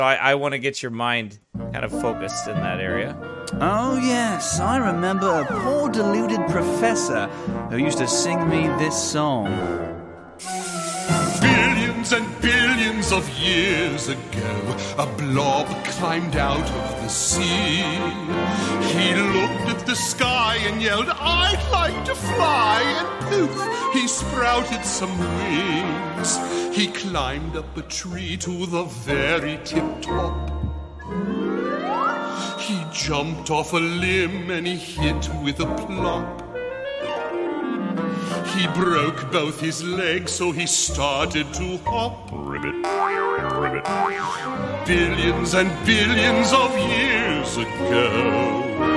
So I want to get your mind kind of focused in that area. Oh, yes, I remember a poor deluded professor who used to sing me this song. Billions and billions of years ago, a blob climbed out of the sea. He looked at the sky and yelled, "I'd like to fly," and poof, he sprouted some wings. He climbed up a tree to the very tip-top. He jumped off a limb and he hit with a plop. He broke both his legs, so he started to hop. Ribbit, ribbit. Billions and billions of years ago.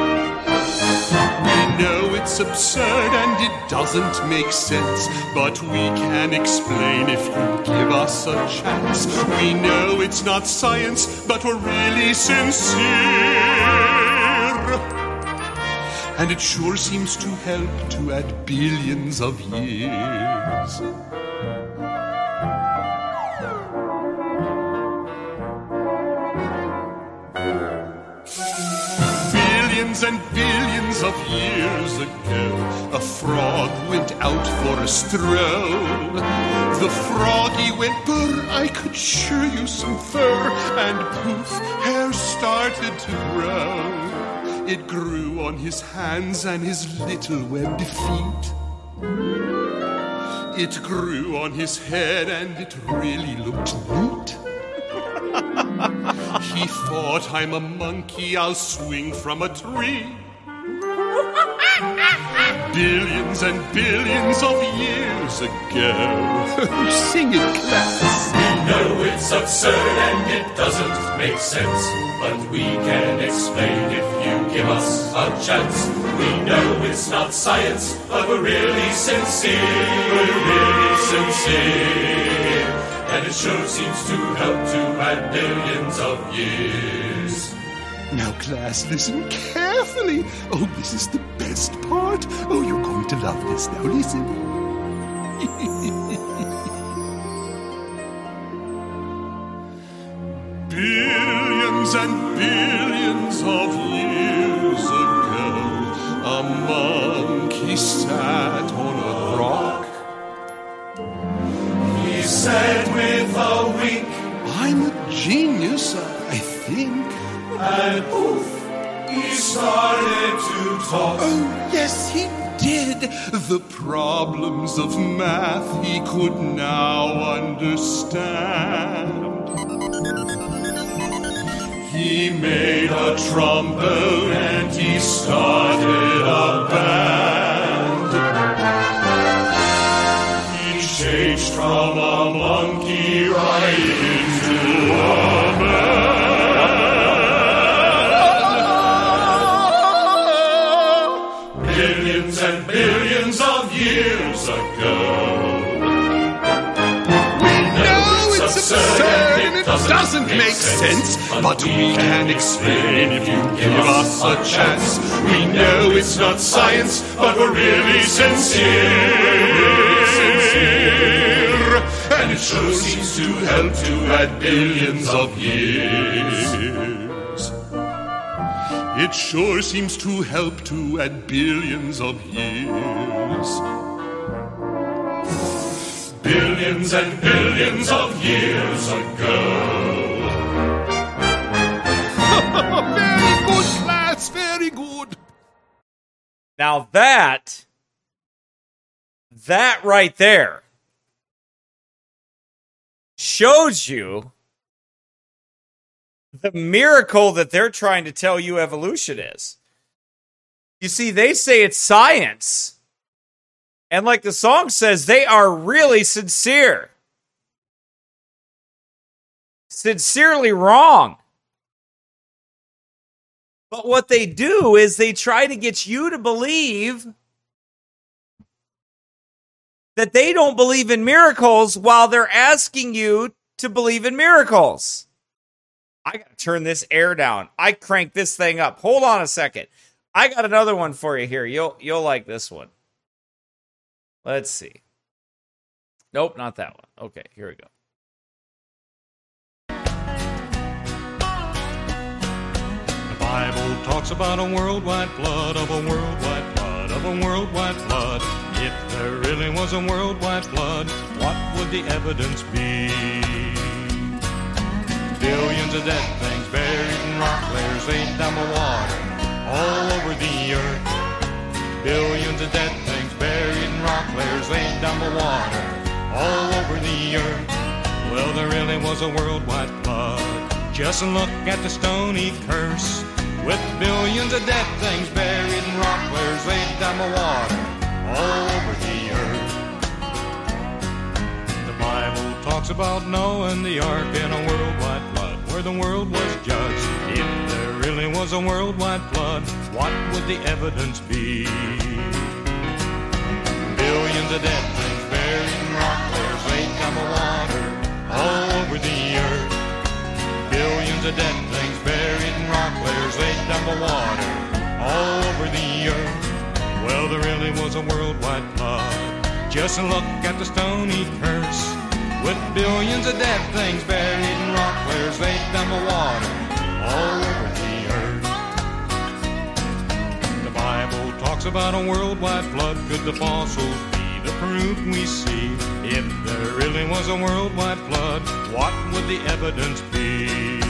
We know it's absurd and it doesn't make sense, but we can explain if you give us a chance. We know it's not science, but we're really sincere. And it sure seems to help to add billions of years. Billions and billions of years ago, a frog went out for a stroll. The froggy went, "Brr, I could sure use some fur," and poof, hair started to grow. It grew on his hands and his little webbed feet. It grew on his head and it really looked neat. He thought, "I'm a monkey, I'll swing from a tree." Billions and billions of years ago. Sing it, class. We know it's absurd and it doesn't make sense, but we can explain if you give us a chance. We know it's not science, but we're really sincere. We're really sincere. And it sure seems to help to add billions of years. Now, class, listen carefully. Oh, this is the best part. Oh, you're going to love this. Now, listen. Billions and billions of years ago, a monkey sat on a rock. He said with a wink, "I'm a genius, I think." and poof, he started to talk. Oh, yes, he did. The problems of math he could now understand. He made a trombone and he started a band. He changed from a monkey right into a man. Billions and billions of years ago. We know it's absurd and it doesn't make sense, but we can explain if you give us a chance. We know it's not science, but we're really sincere. And it sure seems to help to add billions of years. It sure seems to help to add billions of years. Billions and billions of years ago. Very good, class, very good. Now that right there shows you the miracle that they're trying to tell you evolution is. You see, they say it's science. And like the song says, they are really sincere. Sincerely wrong. But what they do is they try to get you to believe that they don't believe in miracles while they're asking you to believe in miracles. I gotta turn this air down. I crank this thing up. Hold on a second. I got another one for you here. You'll like this one. Let's see. Nope, not that one. Okay, here we go. talks about a worldwide flood, of a worldwide flood, of a worldwide flood. If there really was a worldwide flood, what would the evidence be? Billions of dead things buried in rock layers laid down the water all over the earth. Billions of dead things buried in rock layers laid down the water all over the earth. Well, there really was a worldwide flood. Just look at the Stony Curse, with billions of dead things buried in rock layers laid down the water all over the earth. The Bible talks about Noah and the ark in a worldwide flood, where the world was judged. If there really was a worldwide flood, what would the evidence be? Billions of dead things buried in rock layers laid down the water all over the earth. Billions of dead things buried in rock layers laid down the water all over the earth. Well, there really was a worldwide flood. Just look at the Stony Curse, with billions of dead things buried in rock layers laid down the water all over the earth. The Bible talks about a worldwide flood. Could the fossils be the proof we see? If there really was a worldwide flood, what would the evidence be?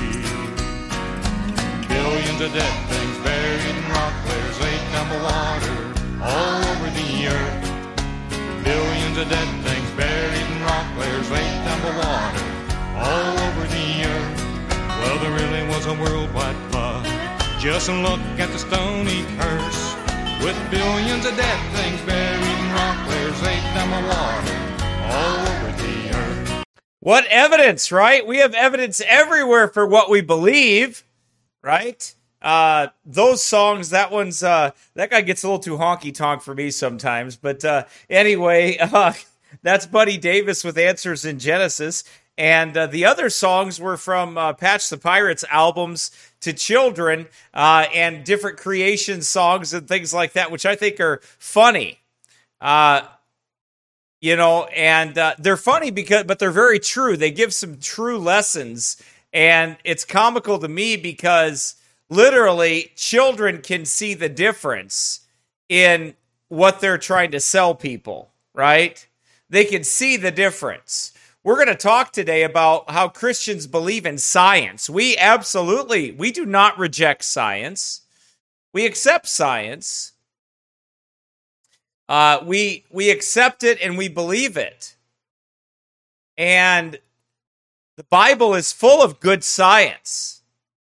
Billions of dead things buried in rock layers laid down the water all over the earth. Billions of dead things buried in rock layers laid down the water all over the earth. Well, there really was a worldwide flood. Just look at the Stony Curse, with billions of dead things buried in rock layers laid down the water all over the earth. What evidence, right? We have evidence everywhere for what we believe, right? Those songs, that guy gets a little too honky-tonk for me sometimes. But anyway, that's Buddy Davis with Answers in Genesis. And the other songs were from Patch the Pirates albums to children and different creation songs and things like that, which I think are funny. And they're funny but they're very true. They give some true lessons. And it's comical to me because literally children can see the difference in what they're trying to sell people, right? They can see the difference. We're going to talk today about how Christians believe in science. We do not reject science. We accept science. We accept it and we believe it. And the Bible is full of good science.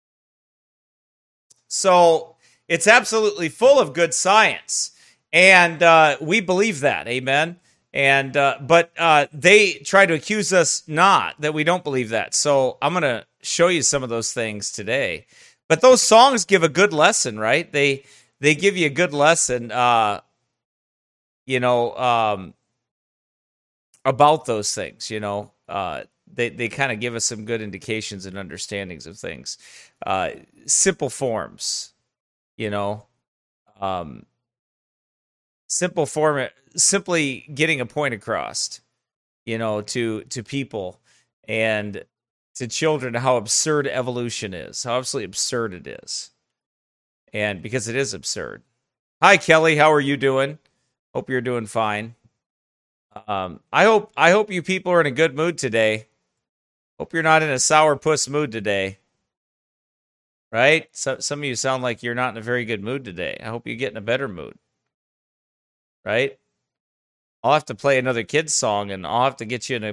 So it's absolutely full of good science. And we believe that. Amen. And but they try to accuse us that we don't believe that. So I'm going to show you some of those things today. But those songs give a good lesson, right? They give you a good lesson, about those things. They kind of give us some good indications and understandings of things. Simple forms, simple form, simply getting a point across, to people and to children, how absurd evolution is, how absolutely absurd it is. And because it is absurd. Hi, Kelly. How are you doing? Hope you're doing fine. I hope you people are in a good mood today. Hope you're not in a sourpuss mood today. Right? So, some of you sound like you're not in a very good mood today. I hope you get in a better mood. Right? I'll have to play another kid's song, and I'll have to get you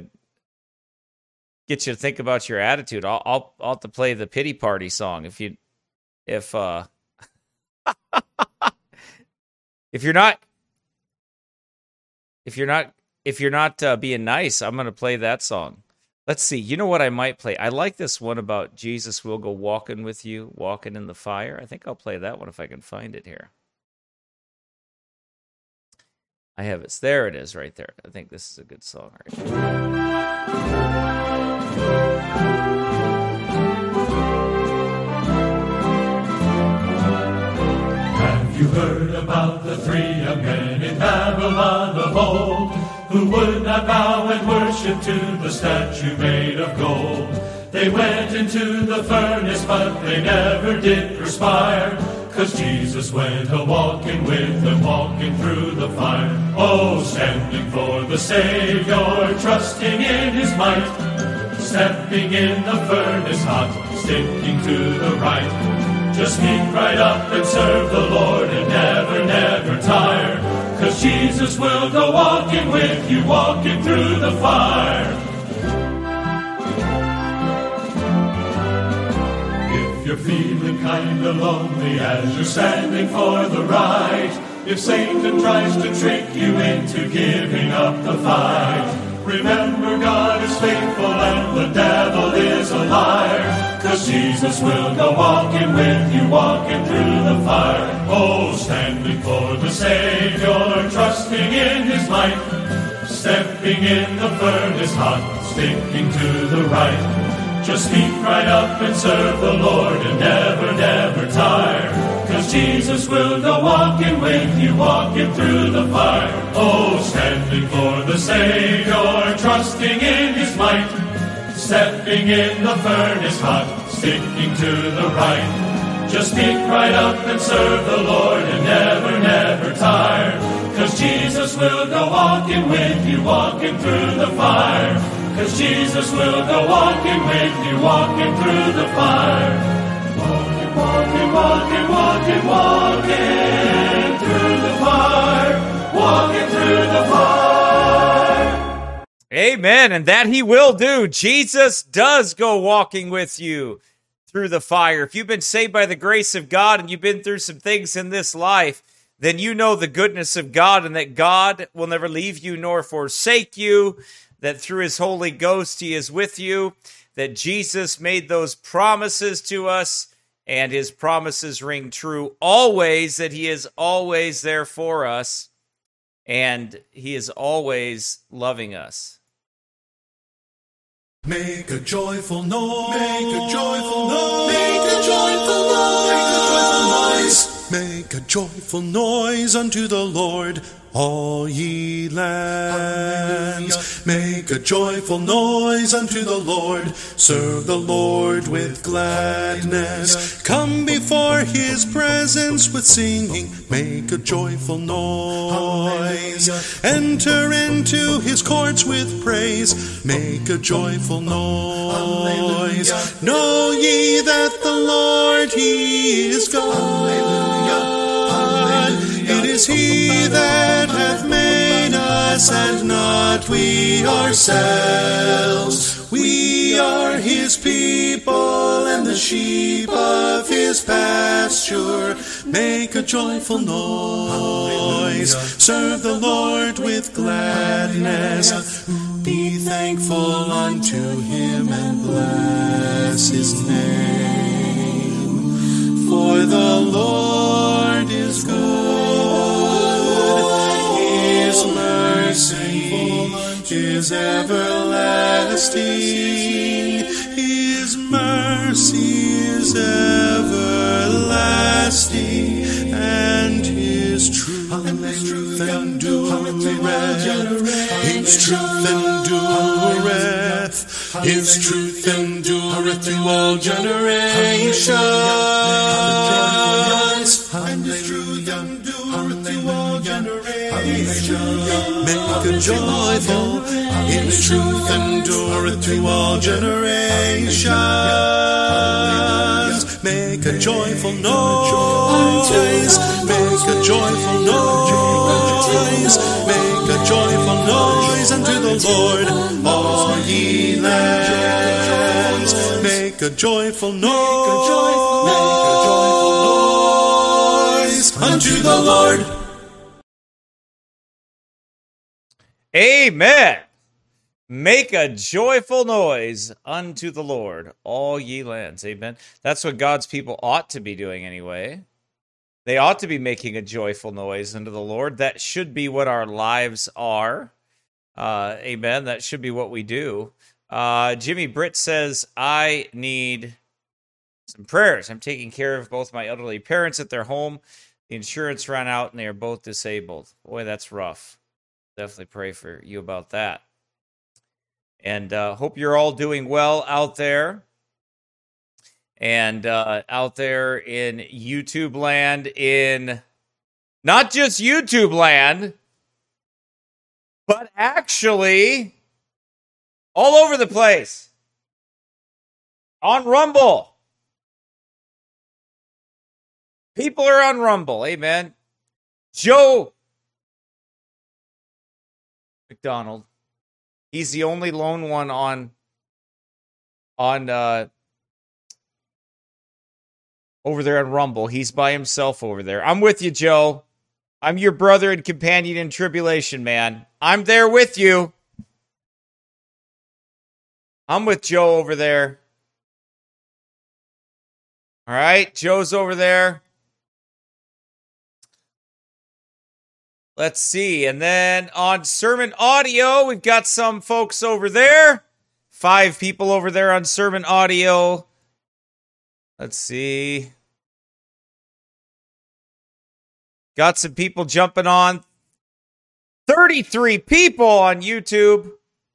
to think about your attitude. I'll have to play the pity party song if you're not being nice. I'm going to play that song. Let's see. You know what I might play? I like this one about Jesus will go walking with you, walking in the fire. I think I'll play that one if I can find it here. I have it. There it is right there. I think this is a good song right here. Have you heard about the 3 young men in Babylon of old, who would not bow and worship to the statue made of gold? They went into the furnace, but they never did perspire, 'cause Jesus went a-walking with them, walking through the fire. Oh, standing for the Savior, trusting in his might, stepping in the furnace hot, sticking to the right. Just keep right up and serve the Lord and never, never tire, 'cause Jesus will go walking with you, walking through the fire. If you're feeling kinda lonely as you're standing for the right, if Satan tries to trick you into giving up the fight, remember God is faithful and the devil is a liar, 'cause Jesus will go walking with you, walking through the fire. Oh, standing for the Savior, trusting in his might, stepping in the furnace hot, sticking to the right. Just keep right up and serve the Lord and never, never tire, 'cause Jesus will go walking with you, walking through the fire. Oh, standing for the Savior, trusting in his might, stepping in the furnace hot, sticking to the right. Just keep right up and serve the Lord and never, never tire, 'cause Jesus will go walking with you, walking through the fire. 'Cause Jesus will go walking with you, walking through the fire. Walking, walking, walking, walking, walking through the fire. Walking through the fire. Amen, and that he will do. Jesus does go walking with you through the fire. If you've been saved by the grace of God and you've been through some things in this life, then you know the goodness of God and that God will never leave you nor forsake you, that through his Holy Ghost he is with you, that Jesus made those promises to us, and his promises ring true always, that he is always there for us, and he is always loving us. Make a joyful noise. Make a joyful noise. Make a joyful noise. Make a joyful noise unto the Lord, all ye lands. Make a joyful noise unto the Lord. Serve the Lord with gladness. Come before his presence with singing. Make a joyful noise. Enter into his courts with praise. Make a joyful noise. Know ye that the Lord, he is God. It is he that hath made us, and not we ourselves. We are his people, and the sheep of his pasture. Make a joyful noise. Serve the Lord with gladness. Be thankful unto him, and bless his name. For the Lord is good. His mercy is everlasting. His mercy is everlasting, and his truth endureth. His truth endureth. His truth endureth to all generations. And his truth endureth to all generations. Make a joyful. His truth endureth to all generations. Make a joyful noise. Make a joyful noise. Make a joyful noise unto the Lord, all ye lands. Make a joyful noise unto the Lord. Amen. Make a joyful noise unto the Lord, all ye lands. Amen. That's what God's people ought to be doing anyway. They ought to be making a joyful noise unto the Lord. That should be what our lives are. Amen. That should be what we do. Jimmy Britt says, I need some prayers. I'm taking care of both my elderly parents at their home. The insurance ran out and they are both disabled. Boy, that's rough. Definitely pray for you about that. And hope you're all doing well out there. and out there in YouTube land, in not just YouTube land, but actually all over the place. On Rumble. People are on Rumble. Amen. Joe McDonald. He's the only lone one on over there on Rumble. He's by himself over there. I'm with you, Joe. I'm your brother and companion in tribulation, man. I'm there with you. I'm with Joe over there. All right, Joe's over there. Let's see. And then on Sermon Audio, we've got some folks over there. 5 people over there on Sermon Audio. Let's see. Got some people jumping on. 33 people on YouTube.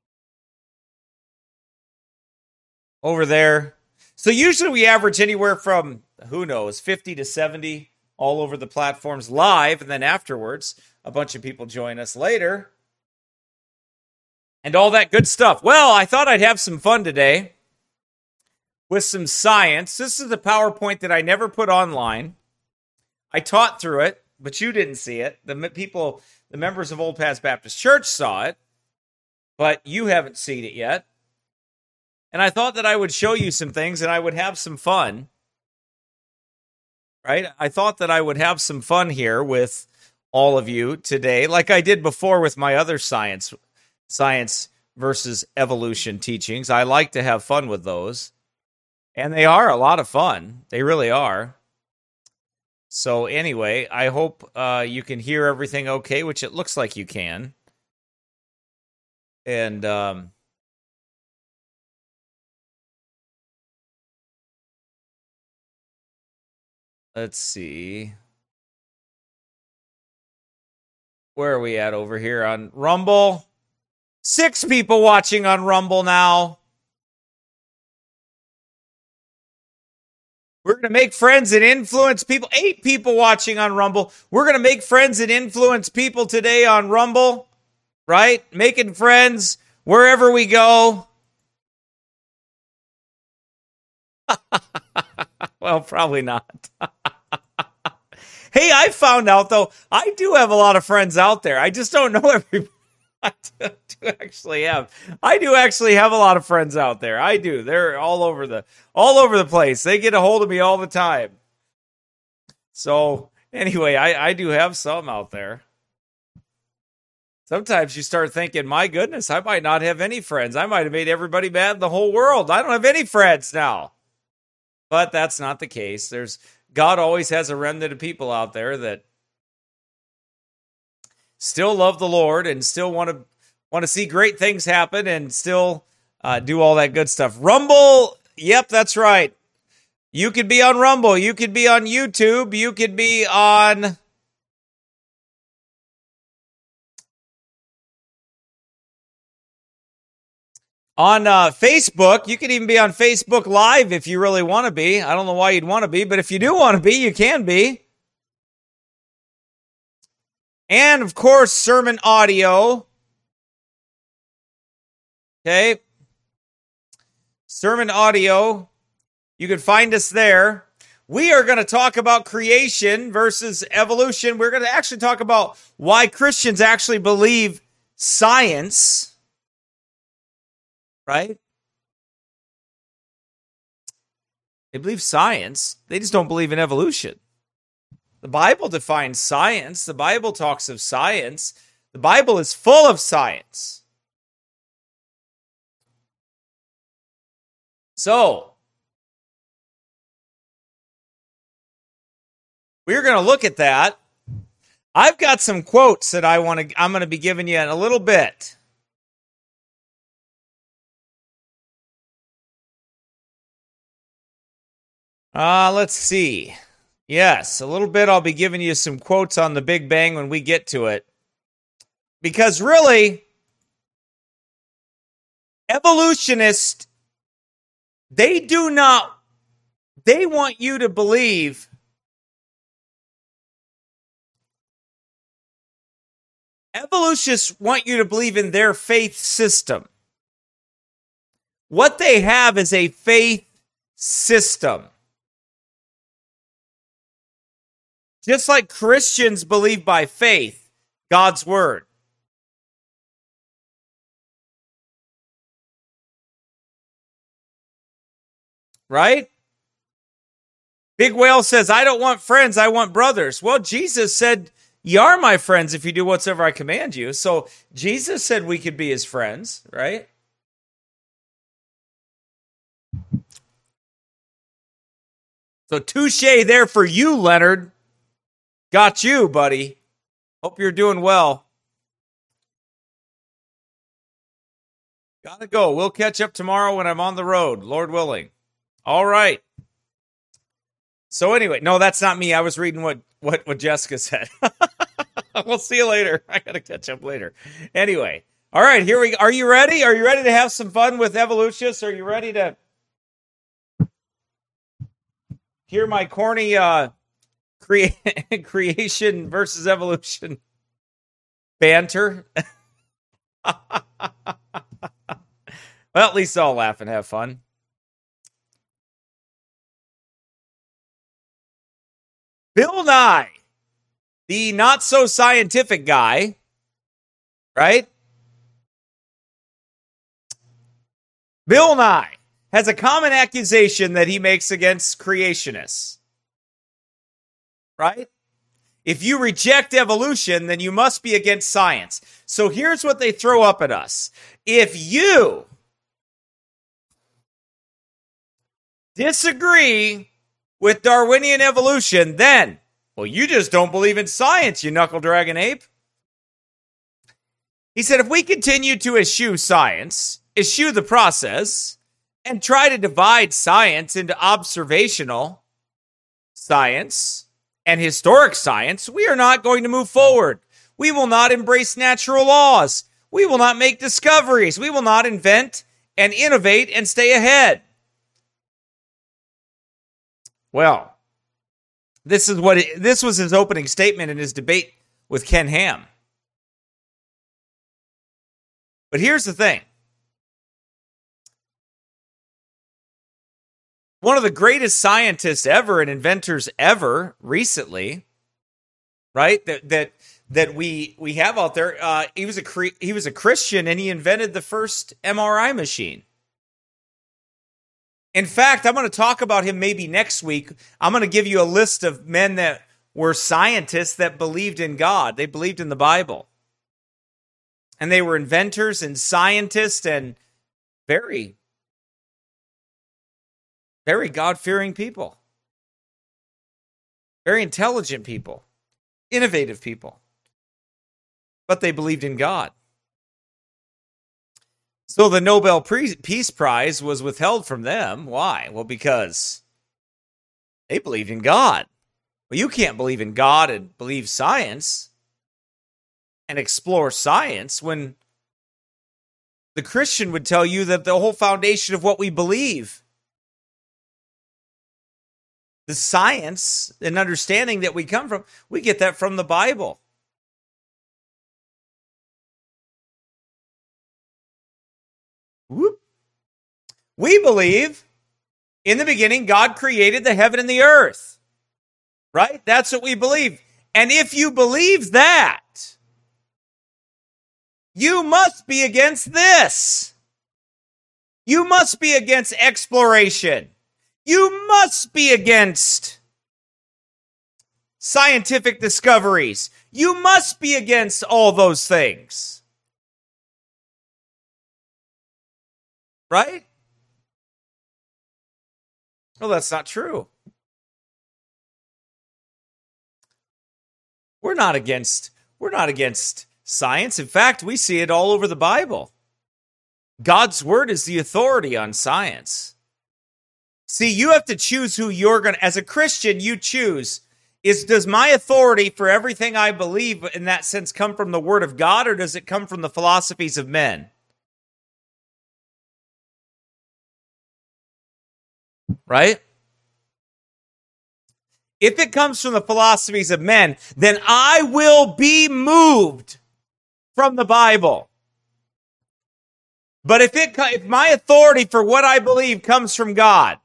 Over there. So usually we average anywhere from, 50 to 70 all over the platforms live. And then afterwards, a bunch of people join us later. And all that good stuff. Well, I thought I'd have some fun today with some science. This is a PowerPoint that I never put online. I taught through it, but you didn't see it. The members of Old Paths Baptist Church saw it, but you haven't seen it yet. And I thought that I would show you some things and I would have some fun. Right? I thought that I would have some fun here with all of you today, like I did before with my other science versus evolution teachings. I like to have fun with those. And they are a lot of fun. They really are. So anyway, I hope you can hear everything okay, which it looks like you can. And let's see. Where are we at over here on Rumble? 6 people watching on Rumble now. We're going to make friends and influence people. 8 people watching on Rumble. We're going to make friends and influence people today on Rumble. Right? Making friends wherever we go. Well, probably not. Hey, I found out, though, I do have a lot of friends out there. I just don't know everybody. I do actually have a lot of friends out there. I do. They're all over the place. They get a hold of me all the time. So anyway, I do have some out there. Sometimes you start thinking, my goodness, I might not have any friends. I might have made everybody mad in the whole world. I don't have any friends now. But that's not the case. God always has a remnant of people out there that still love the Lord and still want to see great things happen and still do all that good stuff. Rumble, yep, that's right. You could be on Rumble. You could be on YouTube. You could be on Facebook. You could even be on Facebook Live if you really want to be. I don't know why you'd want to be, but if you do want to be, you can be. And, of course, Sermon Audio. Okay. Sermon Audio. You can find us there. We are going to talk about creation versus evolution. We're going to actually talk about why Christians actually believe science. Right? They believe science. They just don't believe in evolution. The Bible defines science. The Bible talks of science. The Bible is full of science. So, we're going to look at that. I've got some quotes that I'm going to be giving you in a little bit. Let's see. Yes, a little bit. I'll be giving you some quotes on the Big Bang when we get to it. Because really, evolutionists, they do not They want you to believe evolutionists want you to believe in their faith system. What they have is a faith system. Just like Christians believe by faith, God's word. Right? Big Whale says, I don't want friends, I want brothers. Well, Jesus said, you are my friends if you do whatsoever I command you. So Jesus said we could be his friends, right? So touche there for you, Leonard. Got you, buddy. Hope you're doing well. Gotta go. We'll catch up tomorrow when I'm on the road, Lord willing. All right. So anyway, no, that's not me. I was reading what Jessica said. We'll see you later. I gotta catch up later. Anyway, all right, here we go. Are you ready? Are you ready to have some fun with evolutionists? Are you ready to hear my corny creation versus evolution banter? Well, at least I'll laugh and have fun. Bill Nye, the not-so-scientific guy, right? Bill Nye has a common accusation that he makes against creationists, right? If you reject evolution, then you must be against science. So here's what they throw up at us. If you disagree with Darwinian evolution, then, well, you just don't believe in science, you knuckle dragon ape. He said, if we continue to eschew science, eschew the process, and try to divide science into observational science and historic science, we are not going to move forward. We will not embrace natural laws. We will not make discoveries. We will not invent and innovate and stay ahead. Well, this was his opening statement in his debate with Ken Ham. But here's the thing. One of the greatest scientists ever and inventors ever recently, right? That we have out there. He was a Christian and he invented the first MRI machine. In fact, I'm going to talk about him maybe next week. I'm going to give you a list of men that were scientists that believed in God. They believed in the Bible. And they were inventors and scientists and very, very God-fearing people. Very intelligent people. Innovative people. But they believed in God. So the Nobel Peace Prize was withheld from them. Why? Well, because they believed in God. Well, you can't believe in God and believe science and explore science when the Christian would tell you that the whole foundation of what we believe, the science and understanding that we come from, we get that from the Bible. Whoop. We believe in the beginning God created the heaven and the earth. Right? That's what we believe. And if you believe that, you must be against this. You must be against exploration. You must be against scientific discoveries. You must be against all those things. Right? Well, that's not true. We're not against science. In fact, we see it all over the Bible. God's word is the authority on science. See, you have to choose who you're going to, as a Christian, you choose. Does my authority for everything I believe in that sense come from the word of God, or does it come from the philosophies of men? Right? if it comes from the philosophies of men, then I will be moved from the Bible. But if my authority for what I believe comes from God,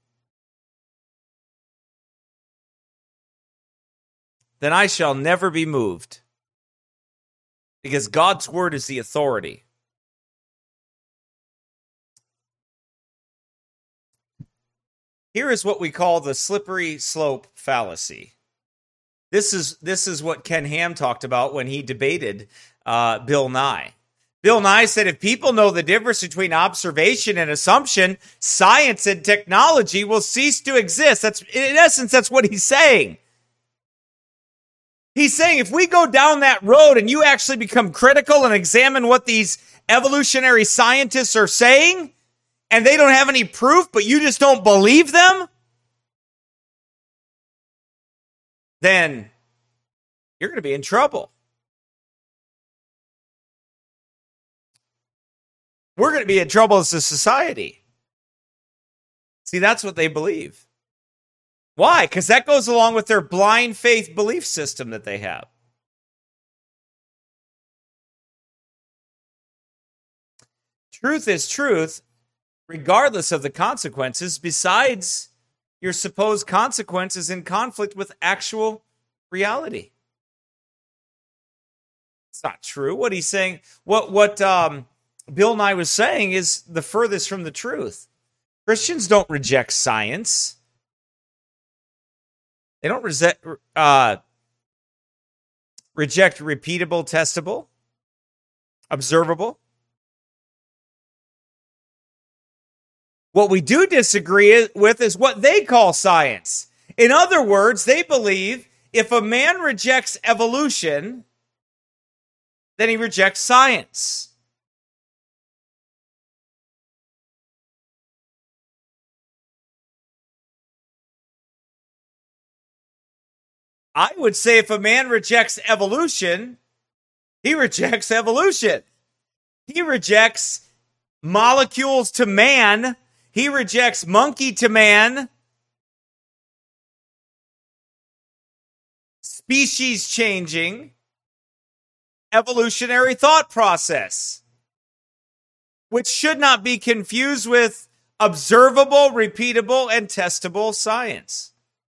then I shall never be moved. Because God's word is the authority. Here is what we call the slippery slope fallacy. This is what Ken Ham talked about when he debated Bill Nye. Bill Nye said if people know the difference between observation and assumption, science and technology will cease to exist. In essence, that's what he's saying. He's saying if we go down that road and you actually become critical and examine what these evolutionary scientists are saying, and they don't have any proof, but you just don't believe them, then you're going to be in trouble. We're going to be in trouble as a society. See, that's what they believe. Why? Because that goes along with their blind faith belief system that they have. Truth is truth, regardless of the consequences, besides your supposed consequences in conflict with actual reality. It's not true. What he's saying, what Bill Nye was saying is the furthest from the truth. Christians don't reject science. They don't reject repeatable, testable, observable. What we do disagree with is what they call science. In other words, they believe if a man rejects evolution, then he rejects science. I would say if a man rejects evolution, he rejects evolution. He rejects molecules to man. He rejects monkey to man. Species changing. Evolutionary thought process. Which should not be confused with observable, repeatable, and testable science.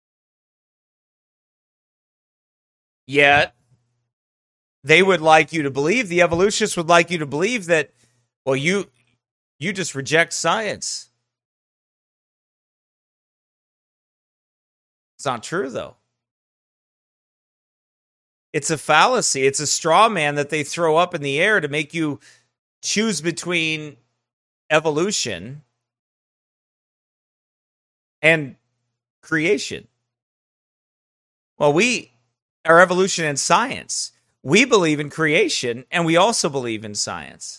Yet, they would like you to believe, the evolutionists would like you to believe that, well, you just reject science. It's not true, though. It's a fallacy. It's a straw man that they throw up in the air to make you choose between evolution and creation. Well, our evolution and science. We believe in creation, and we also believe in science.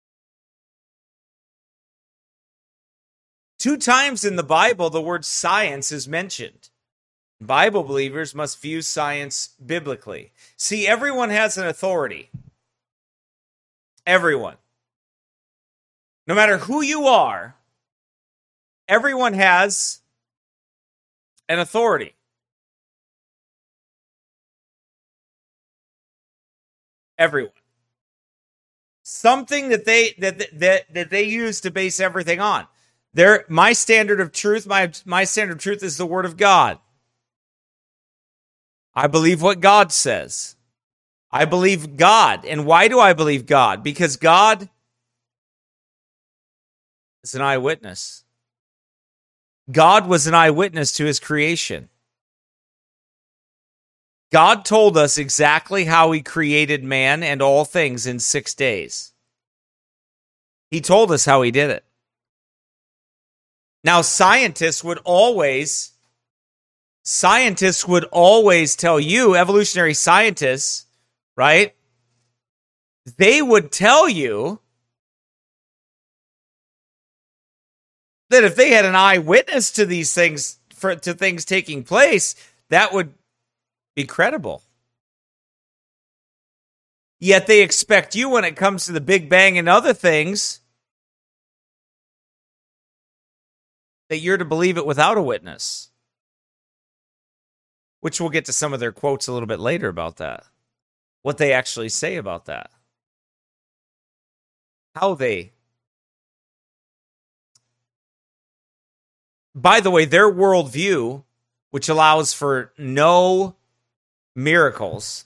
2 times in the Bible, the word science is mentioned. Bible believers must view science biblically. See, everyone has an authority. Everyone. No matter who you are, everyone has an authority. Everyone. Something that they use to base everything on. My standard of truth, my standard of truth is the Word of God. I believe what God says. I believe God. And why do I believe God? Because God is an eyewitness. God was an eyewitness to his creation. God told us exactly how he created man and all things in 6 days. He told us how he did it. Now, scientists would always tell you, evolutionary scientists, right? They would tell you that if they had an eyewitness to these things, to things taking place, that would be credible. Yet they expect you, when it comes to the Big Bang and other things, that you're to believe it without a witness. which we'll get to some of their quotes a little bit later about that. What they actually say about that. How they... By the way, their worldview, which allows for no miracles,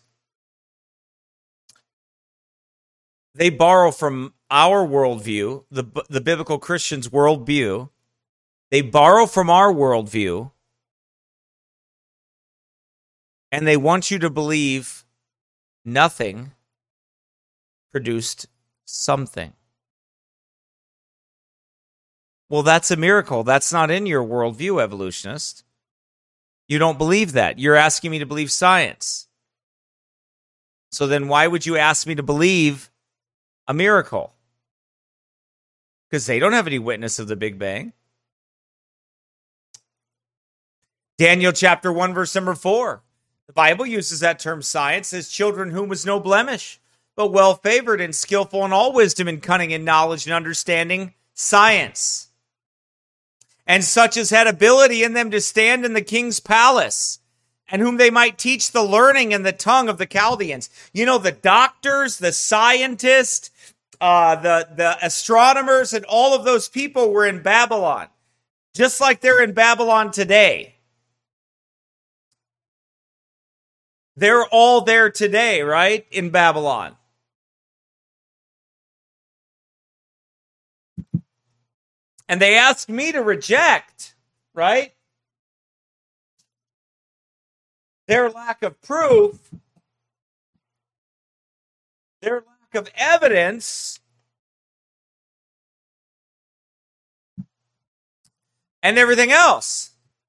they borrow from our worldview, the biblical Christian's worldview. They borrow from our worldview, and they want you to believe nothing produced something. Well, that's a miracle. That's not in your worldview, evolutionist. You don't believe that. You're asking me to believe science. So then why would you ask me to believe a miracle? Because they don't have any witness of the Big Bang. Daniel chapter 1, verse number 4. The Bible uses that term science as children whom was no blemish, but well favored and skillful in all wisdom and cunning and knowledge and understanding, science. And such as had ability in them to stand in the king's palace, and whom they might teach the learning and the tongue of the Chaldeans. You know, the doctors, the scientists, the astronomers, and all of those people were in Babylon, just like they're in Babylon today. They're all there today, right? In Babylon. And they asked me to reject, right? Their lack of proof, their lack of evidence, and everything else.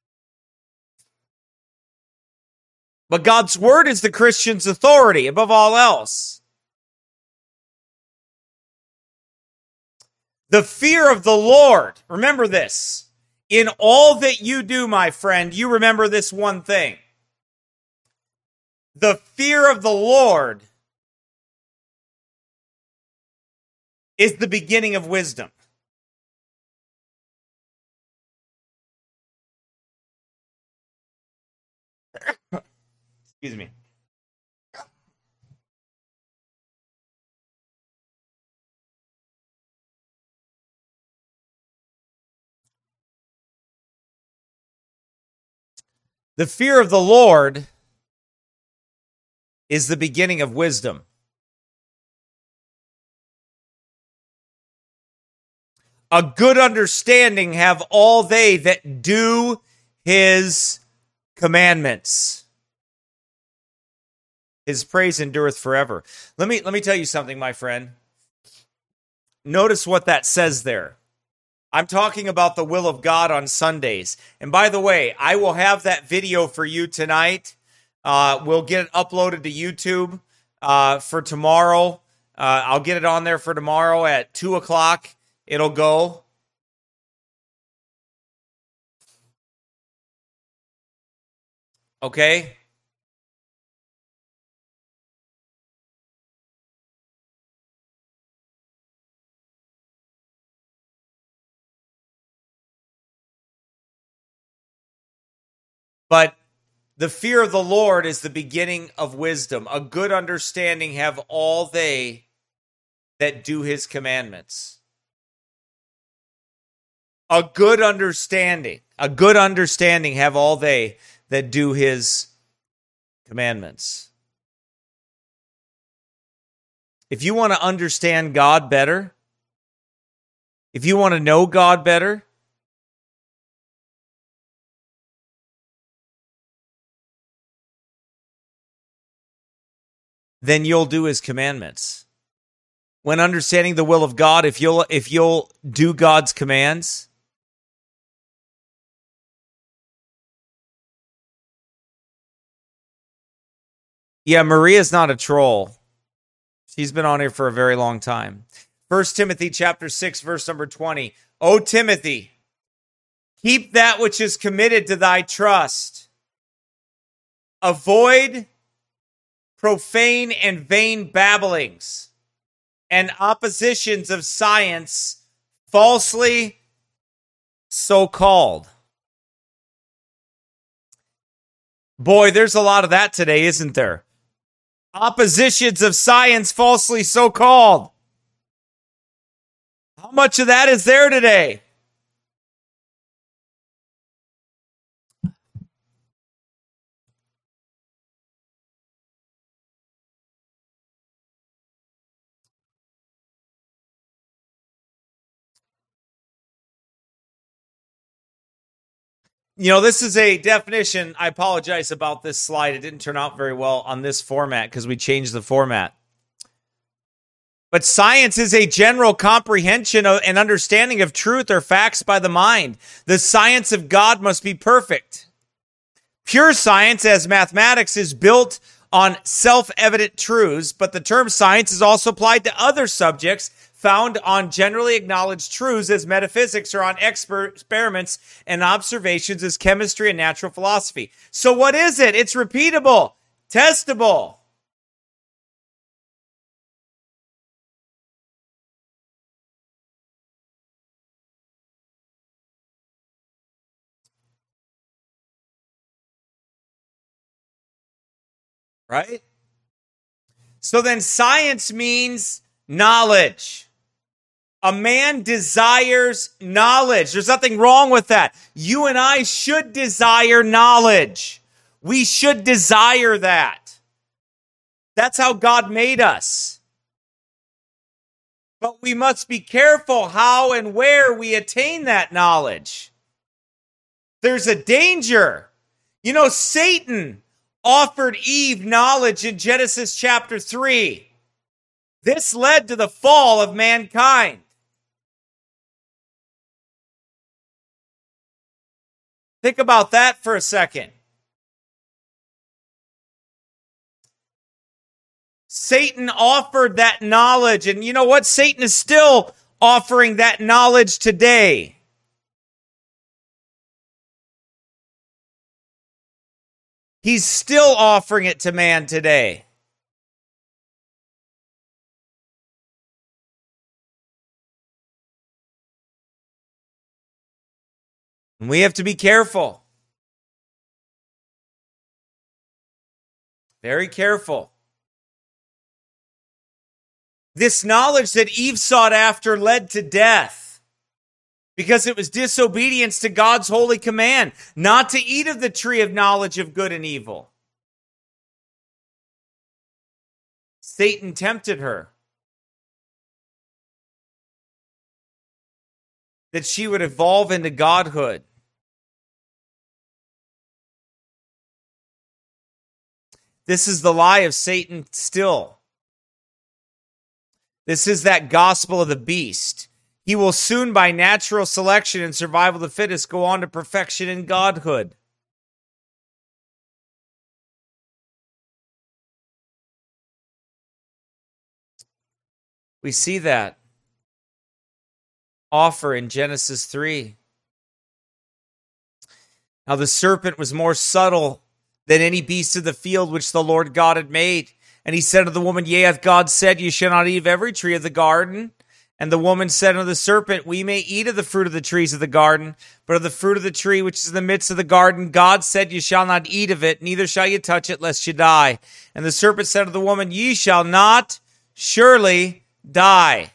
But God's word is the Christian's authority above all else. The fear of the Lord. Remember this. In all that you do, my friend, you remember this one thing. The fear of the Lord is the beginning of wisdom. Excuse me. The fear of the Lord is the beginning of wisdom. A good understanding have all they that do his commandments. His praise endureth forever. Let me tell you something, my friend. Notice what that says there. I'm talking about the will of God on Sundays. And by the way, I will have that video for you tonight. We'll get it uploaded to YouTube for tomorrow. I'll get it on there for tomorrow at 2 o'clock. It'll go. Okay? But the fear of the Lord is the beginning of wisdom. A good understanding have all they that do his commandments. A good understanding have all they that do his commandments. If you want to understand God better, if you want to know God better, then you'll do his commandments. When understanding the will of God, if you'll do God's commands, yeah, Maria's not a troll. She's been on here for a very long time. 1 Timothy chapter 6, verse number 20. O Timothy, keep that which is committed to thy trust. Avoid profane and vain babblings and oppositions of science, falsely so called. Boy, there's a lot of that today, isn't there? Oppositions of science falsely so called. How much of that is there today? You know, this is a definition. I apologize about this slide. It didn't turn out very well on this format because we changed the format. But science is a general comprehension of, and understanding of truth or facts by the mind. The science of God must be perfect. Pure science, as mathematics, is built on self-evident truths, but the term science is also applied to other subjects found on generally acknowledged truths as metaphysics, or on experiments and observations as chemistry and natural philosophy. So what is it? It's repeatable, testable. Right? So then science means knowledge. A man desires knowledge. There's nothing wrong with that. You and I should desire knowledge. We should desire that. That's how God made us. But we must be careful how and where we attain that knowledge. There's a danger. You know, Satan offered Eve knowledge in Genesis chapter 3. This led to the fall of mankind. Think about that for a second. Satan offered that knowledge, and you know what? Satan is still offering that knowledge today. He's still offering it to man today. And we have to be careful. Very careful. This knowledge that Eve sought after led to death because it was disobedience to God's holy command not to eat of the tree of knowledge of good and evil. Satan tempted her that she would evolve into godhood. This is the lie of Satan still. This is that gospel of the beast. He will soon, by natural selection and survival of the fittest, go on to perfection in godhood. We see that offer in Genesis 3. Now the serpent was more subtle than any beast of the field which the Lord God had made. And he said to the woman, Yea, hath God said, You shall not eat of every tree of the garden? And the woman said unto the serpent, We may eat of the fruit of the trees of the garden, but of the fruit of the tree which is in the midst of the garden, God said, You shall not eat of it, neither shall you touch it, lest you die. And the serpent said to the woman, Ye shall not surely die.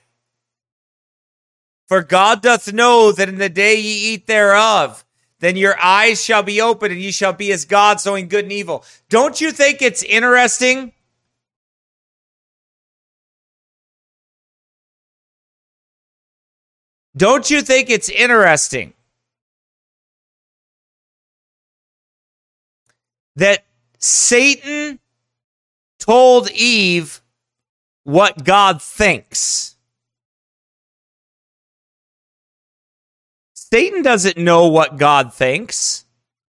For God doth know that in the day ye eat thereof, then your eyes shall be opened, and ye shall be as gods, knowing good and evil. Don't you think it's interesting? Don't you think it's interesting that Satan told Eve what God thinks? Satan doesn't know what God thinks.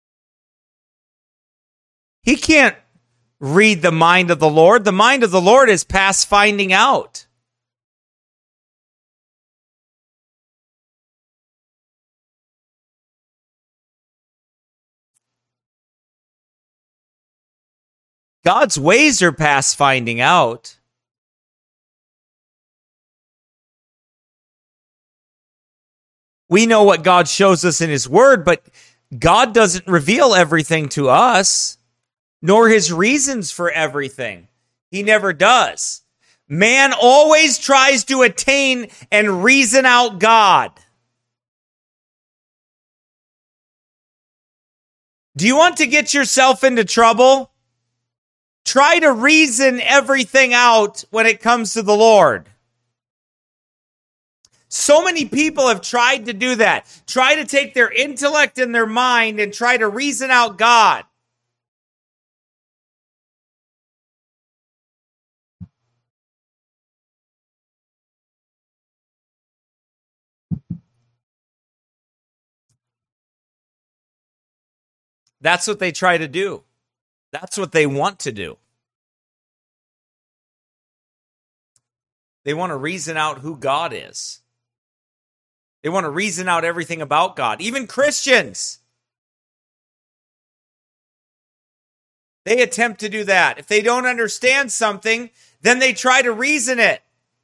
He can't read the mind of the Lord. The mind of the Lord is past finding out. God's ways are past finding out. We know what God shows us in his word, but God doesn't reveal everything to us. nor his reasons for everything. He never does. Man always tries to attain and reason out God. Do you want to get yourself into trouble? Try to reason everything out when it comes to the Lord. So many people have tried to do that. Try to take their intellect and their mind and try to reason out God. That's what they try to do. That's what they want to do. They want to reason out who God is. They want to reason out everything about God. Even Christians, they attempt to do that. If they don't understand something, then they try to reason it.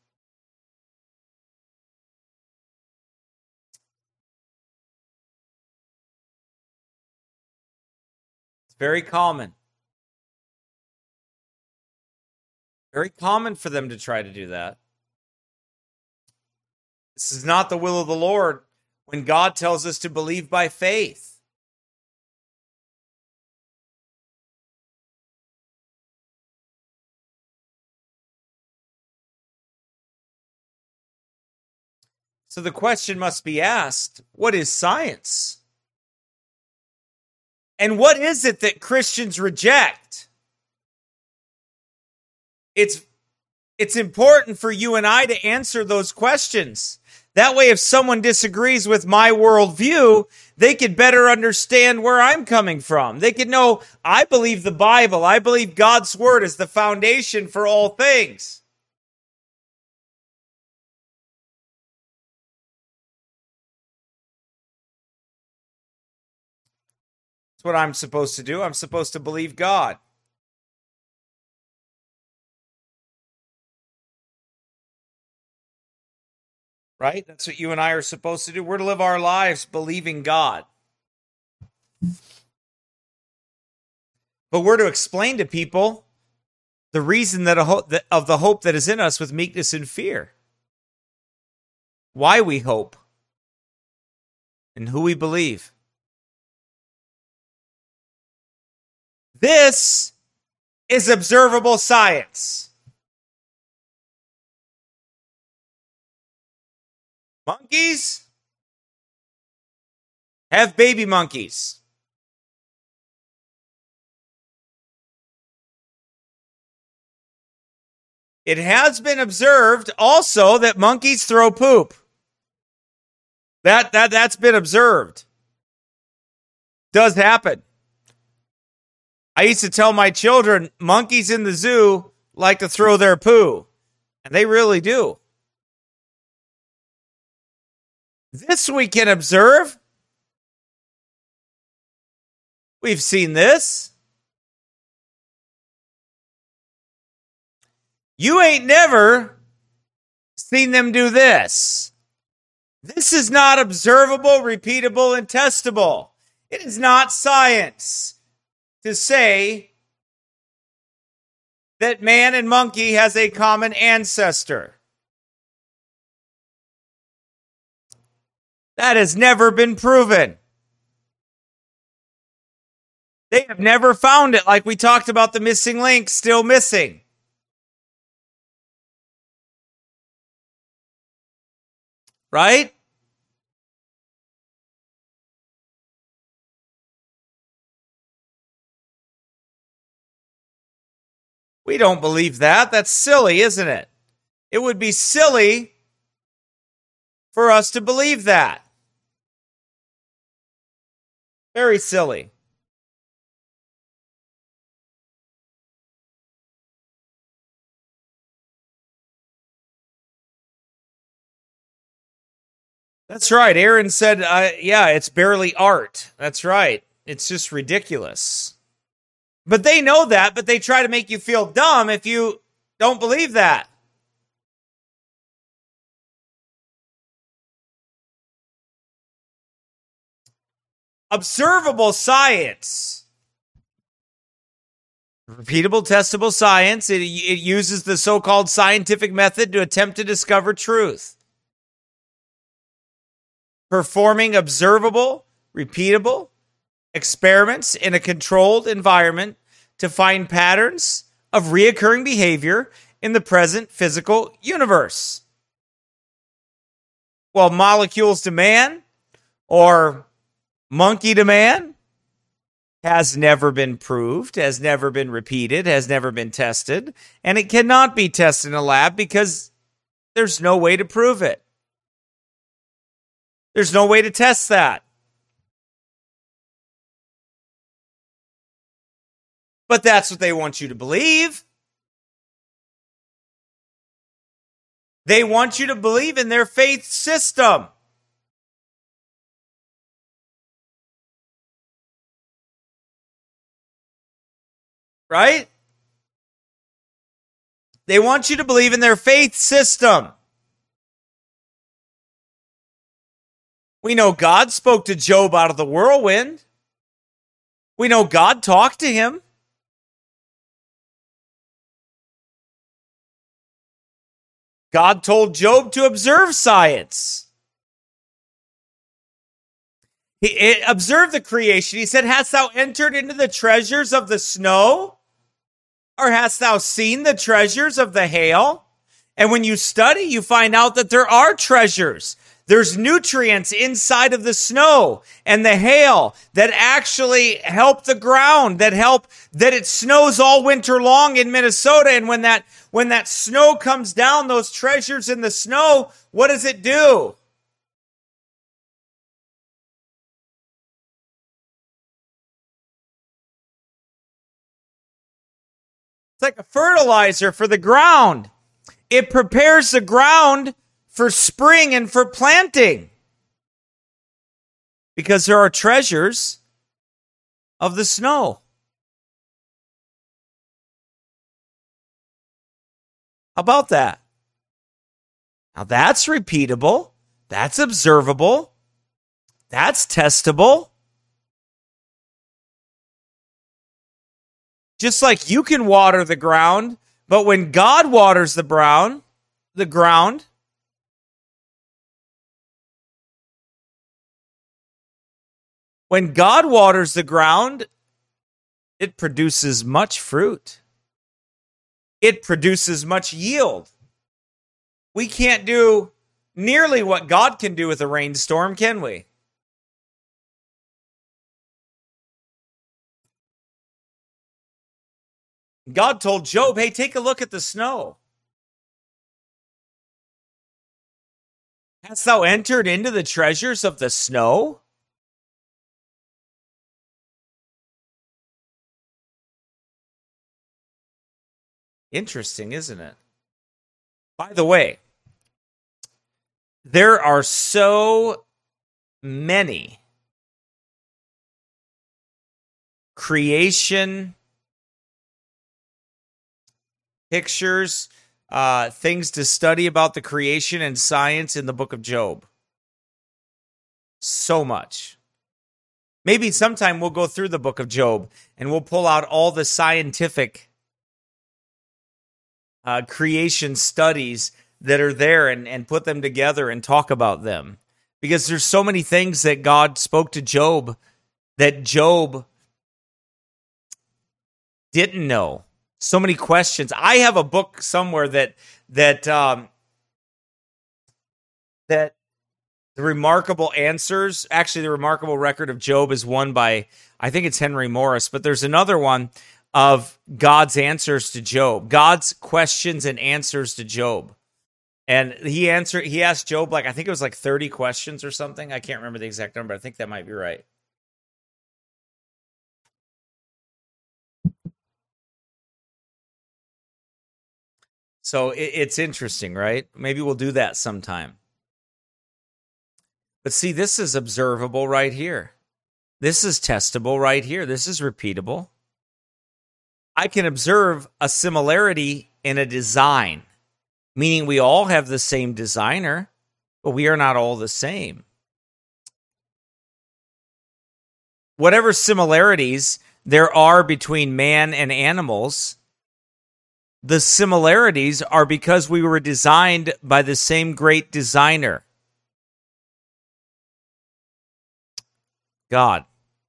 It's very common. Very common for them to try to do that. This is not the will of the Lord when God tells us to believe by faith. So the question must be asked, what is science? And what is it that Christians reject? It's important for you and I to answer those questions. That way, if someone disagrees with my worldview, they could better understand where I'm coming from. They could know, I believe the Bible. I believe God's word is the foundation for all things. That's what I'm supposed to do. I'm supposed to believe God. Right? That's what you and I are supposed to do. We're to live our lives believing God. But we're to explain to people the reason of the hope that is in us with meekness and fear. Why we hope. And who we believe. This is observable science. Monkeys have baby monkeys. It has been observed also that monkeys throw poop. That's been observed. Does happen. I used to tell my children, monkeys in the zoo like to throw their poo. And they really do. This we can observe. We've seen this. You ain't never seen them do this. This is not observable, repeatable, and testable. It is not science to say that man and monkey has a common ancestor. That has never been proven. They have never found it, like we talked about the missing link still missing. Right? We don't believe that. That's silly, isn't it? It would be silly for us to believe that. Very silly. That's right. Aaron said, yeah, it's barely art. That's right. It's just ridiculous. But they know that, but they try to make you feel dumb if you don't believe that. Observable science Repeatable, testable science. It uses the so-called scientific method to attempt to discover truth. Performing observable, repeatable experiments in a controlled environment to find patterns of reoccurring behavior in the present physical universe. Well, molecules to man or monkey to man has never been proved, has never been repeated, has never been tested, and it cannot be tested in a lab because there's no way to prove it. There's no way to test that. But that's what they want you to believe. They want you to believe in their faith system. Right? They want you to believe in their faith system. We know God spoke to Job out of the whirlwind. We know God talked to him. God told Job to observe science. He observed the creation. He said, "Hast thou entered into the treasures of the snow? Or hast thou seen the treasures of the hail?" And when you study, you find out that there are treasures. There's nutrients inside of the snow and the hail that actually help the ground, that it snows all winter long in Minnesota. And when that snow comes down, those treasures in the snow, what does it do? It's like a fertilizer for the ground. It prepares the ground for spring and for planting. Because there are treasures of the snow. How about that? Now that's repeatable. That's observable. That's testable. Just like you can water the ground, but when God waters the ground, when God waters the ground, it produces much fruit. It produces much yield. We can't do nearly what God can do with a rainstorm, can we? God told Job, "Hey, take a look at the snow. Hast thou entered into the treasures of the snow?" Interesting, isn't it? By the way, there are so many creation pictures, things to study about the creation and science in the book of Job. So much. Maybe sometime we'll go through the book of Job and we'll pull out all the scientific creation studies that are there and put them together and talk about them. Because there's so many things that God spoke to Job that Job didn't know. So many questions. I have a book somewhere that the remarkable answers, actually the remarkable record of Job is one by, I think it's Henry Morris, but there's another one of God's answers to Job, God's questions and answers to Job. And he asked Job, I think it was 30 questions or something. I can't remember the exact number. I think that might be right. So it's interesting, right? Maybe we'll do that sometime. But see, this is observable right here. This is testable right here. This is repeatable. I can observe a similarity in a design, meaning we all have the same designer, but we are not all the same. Whatever similarities there are between man and animals, the similarities are because we were designed by the same great designer, God.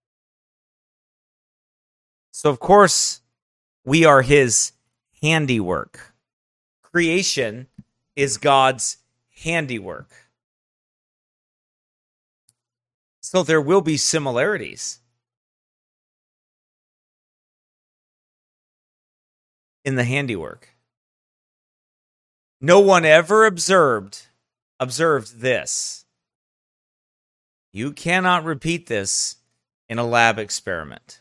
So, of course, we are his handiwork. Creation is God's handiwork. So there will be similarities in the handiwork. No one ever observed this. You cannot repeat this in a lab experiment.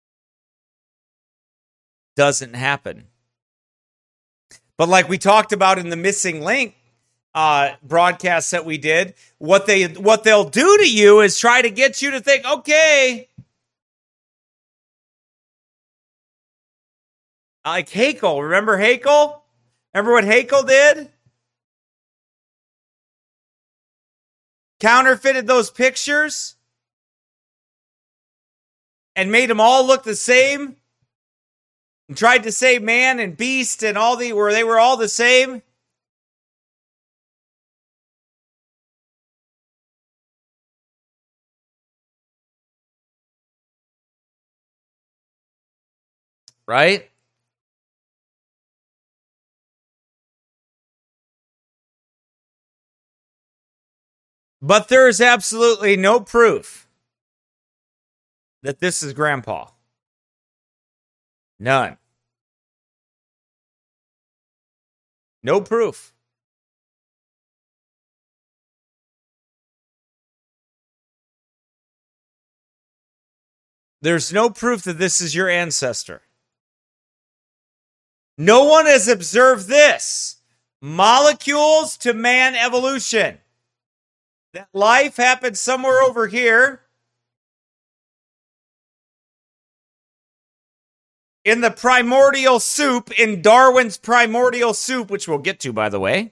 Doesn't happen. But like we talked about in the missing link broadcast that we did, what they'll do to you is try to get you to think, okay, like Haeckel. Remember Haeckel? Remember what Haeckel did? Counterfeited those pictures and made them all look the same. And tried to say man and beast and where they were all the same. Right? But there is absolutely no proof that this is Grandpa. None. No proof. There's no proof that this is your ancestor. No one has observed this. Molecules to man evolution. That life happened somewhere over here. In the primordial soup, in Darwin's primordial soup, which we'll get to, by the way.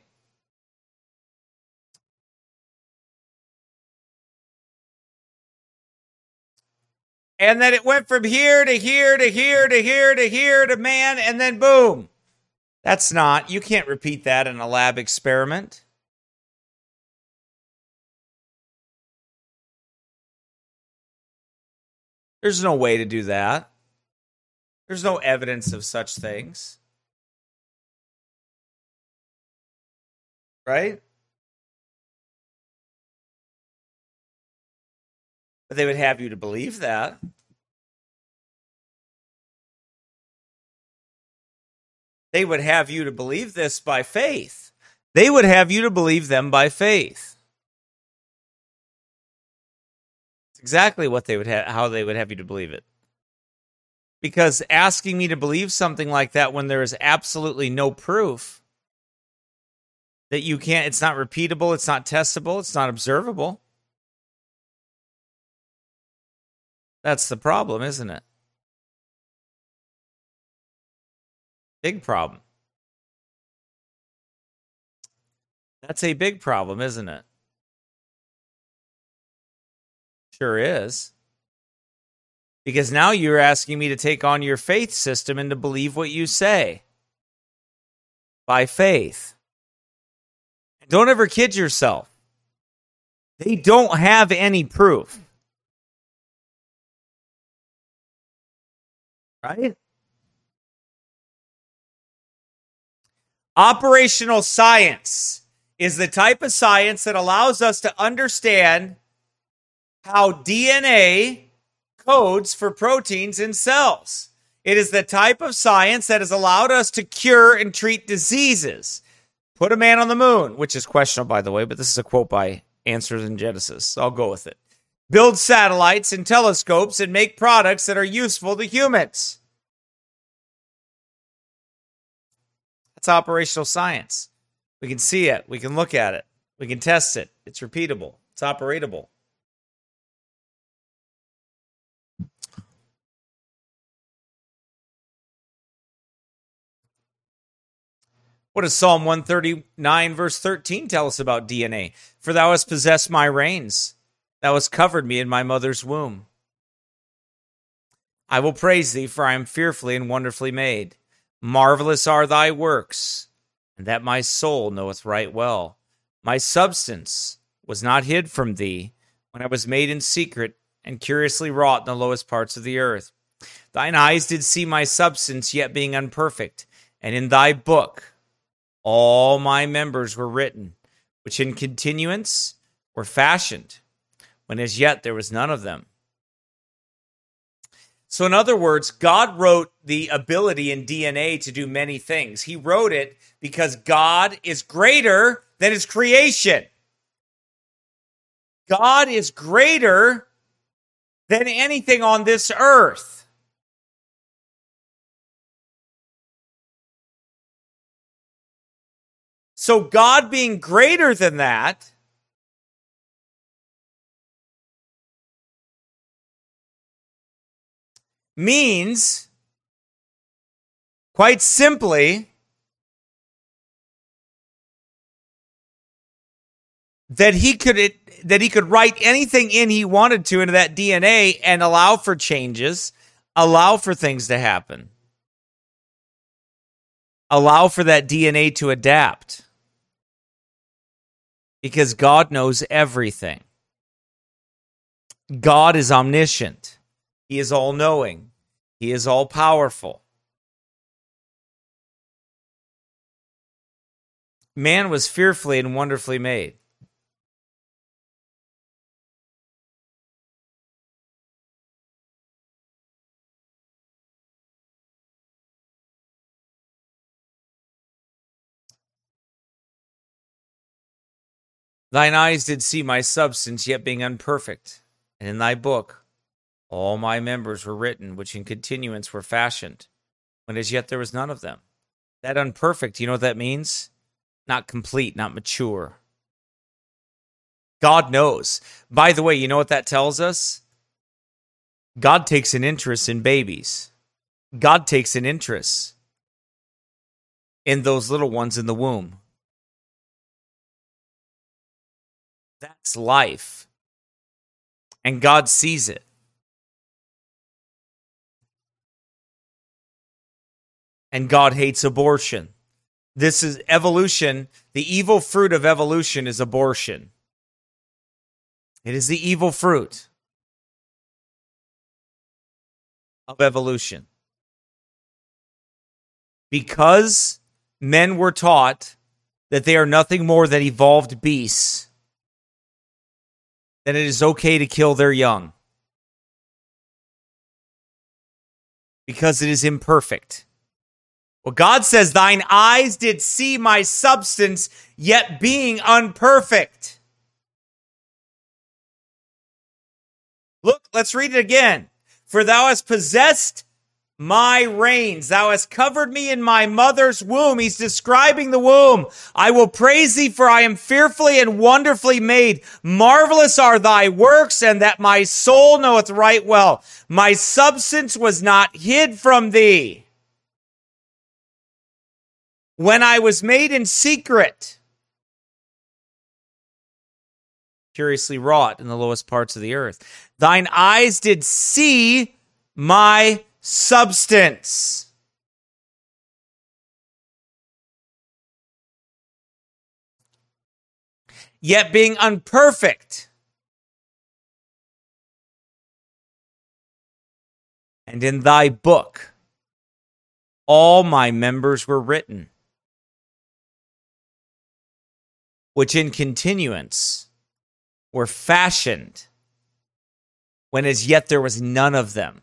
And then it went from here to here to here to here to here to man, and then boom. You can't repeat that in a lab experiment. There's no way to do that. There's no evidence of such things. Right? But they would have you to believe that. They would have you to believe this by faith. They would have you to believe them by faith. It's exactly what how they would have you to believe it. Because asking me to believe something like that when there is absolutely no proof that you can't, it's not repeatable, it's not testable, it's not observable. That's the problem, isn't it? Big problem. That's a big problem, isn't it? Sure is. Because now you're asking me to take on your faith system and to believe what you say. By faith. Don't ever kid yourself. They don't have any proof. Right? Operational science is the type of science that allows us to understand how DNA codes for proteins in cells. It is the type of science that has allowed us to cure and treat diseases. Put a man on the moon, which is questionable, by the way, but this is a quote by Answers in Genesis, so I'll go with it. Build satellites and telescopes and make products that are useful to humans. That's operational science. We can see it. We can look at it. We can test it. It's repeatable. It's operatable. What does Psalm 139 verse 13 tell us about DNA? For thou hast possessed my reins. Thou hast covered me in my mother's womb. I will praise thee, for I am fearfully and wonderfully made. Marvelous are thy works, and that my soul knoweth right well. My substance was not hid from thee when I was made in secret and curiously wrought in the lowest parts of the earth. Thine eyes did see my substance, yet being unperfect, and in thy book all my members were written, which in continuance were fashioned, when as yet there was none of them. So in other words, God wrote the ability in DNA to do many things. He wrote it because God is greater than his creation. God is greater than anything on this earth. So God being greater than that means, quite simply, that he could write anything in he wanted to into that DNA and allow for changes, allow for things to happen, allow for that DNA to adapt, because God knows everything. God is omniscient. He is all-knowing. He is all-powerful. Man was fearfully and wonderfully made. Thine eyes did see my substance, yet being unperfect, and in thy book all my members were written, which in continuance were fashioned, when as yet there was none of them. That unperfect, you know what that means? Not complete, not mature. God knows. By the way, you know what that tells us? God takes an interest in babies. God takes an interest in those little ones in the womb. That's life. And God sees it. And God hates abortion. This is evolution. The evil fruit of evolution is abortion. It is the evil fruit of evolution. Because men were taught that they are nothing more than evolved beasts, then it is okay to kill their young. Because it is imperfect. Well, God says, thine eyes did see my substance, yet being unperfect. Look, let's read it again. For thou hast possessed my reins. Thou hast covered me in my mother's womb. He's describing the womb. I will praise thee, for I am fearfully and wonderfully made. Marvelous are thy works, and that my soul knoweth right well. My substance was not hid from thee when I was made in secret, curiously wrought in the lowest parts of the earth. Thine eyes did see my substance. Yet being unperfect. And in thy book all my members were written, which in continuance were fashioned, when as yet there was none of them.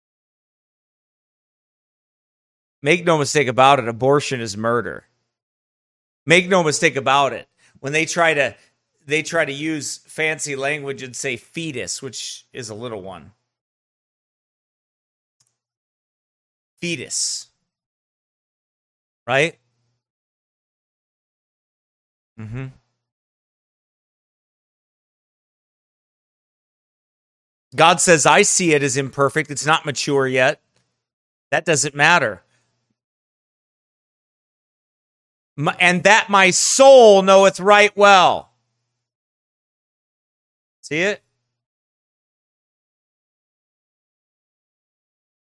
Make no mistake about it, abortion is murder. Make no mistake about it. When they try to use fancy language and say fetus, which is a little one. Fetus. Right? Mm-hmm. God says, I see it as imperfect. It's not mature yet. That doesn't matter. And that my soul knoweth right well. See it?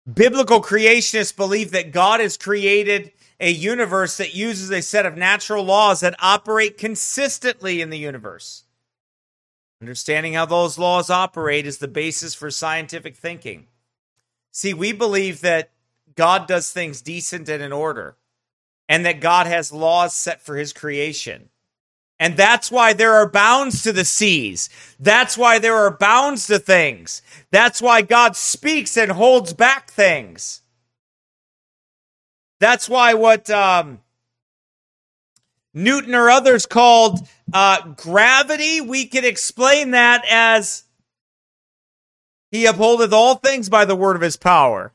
Biblical creationists believe that God has created a universe that uses a set of natural laws that operate consistently in the universe. Understanding how those laws operate is the basis for scientific thinking. See, we believe that God does things decent and in order, and that God has laws set for his creation. And that's why there are bounds to the seas. That's why there are bounds to things. That's why God speaks and holds back things. That's why what Newton or others called gravity, we could explain that as he upholdeth all things by the word of his power.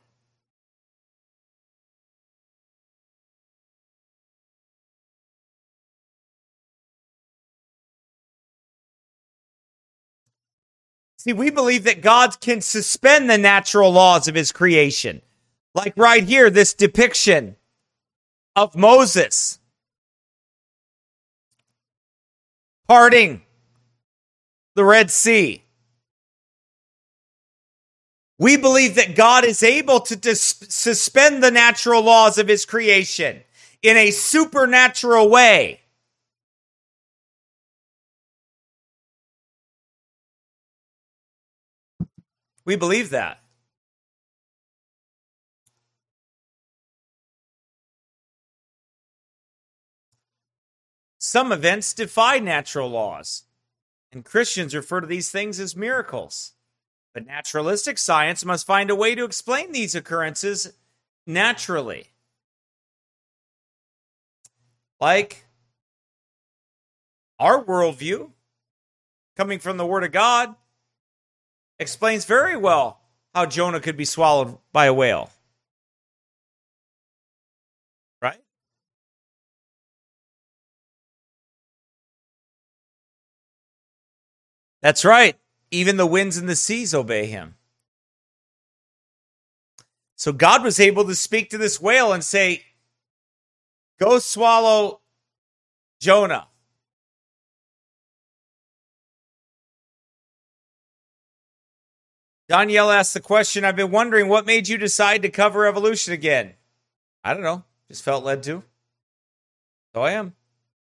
See, we believe that God can suspend the natural laws of his creation. Like right here, this depiction of Moses parting the Red Sea. We believe that God is able to suspend the natural laws of his creation in a supernatural way. We believe that. Some events defy natural laws, and Christians refer to these things as miracles. But naturalistic science must find a way to explain these occurrences naturally. Like our worldview, coming from the Word of God, explains very well how Jonah could be swallowed by a whale. Right? That's right. Even the winds and the seas obey him. So God was able to speak to this whale and say, go swallow Jonah. Danielle asked the question, I've been wondering what made you decide to cover evolution again? I don't know. Just felt led to. So I am.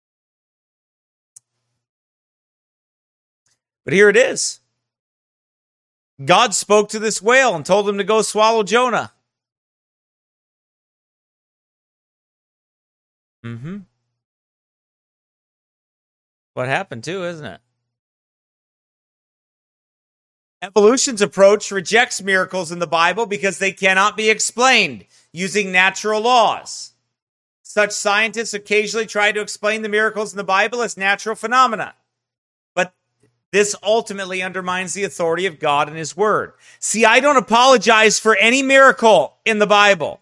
But here it is. God spoke to this whale and told him to go swallow Jonah. What happened too, isn't it? Evolution's approach rejects miracles in the Bible because they cannot be explained using natural laws. Such scientists occasionally try to explain the miracles in the Bible as natural phenomena. But this ultimately undermines the authority of God and his word. See, I don't apologize for any miracle in the Bible.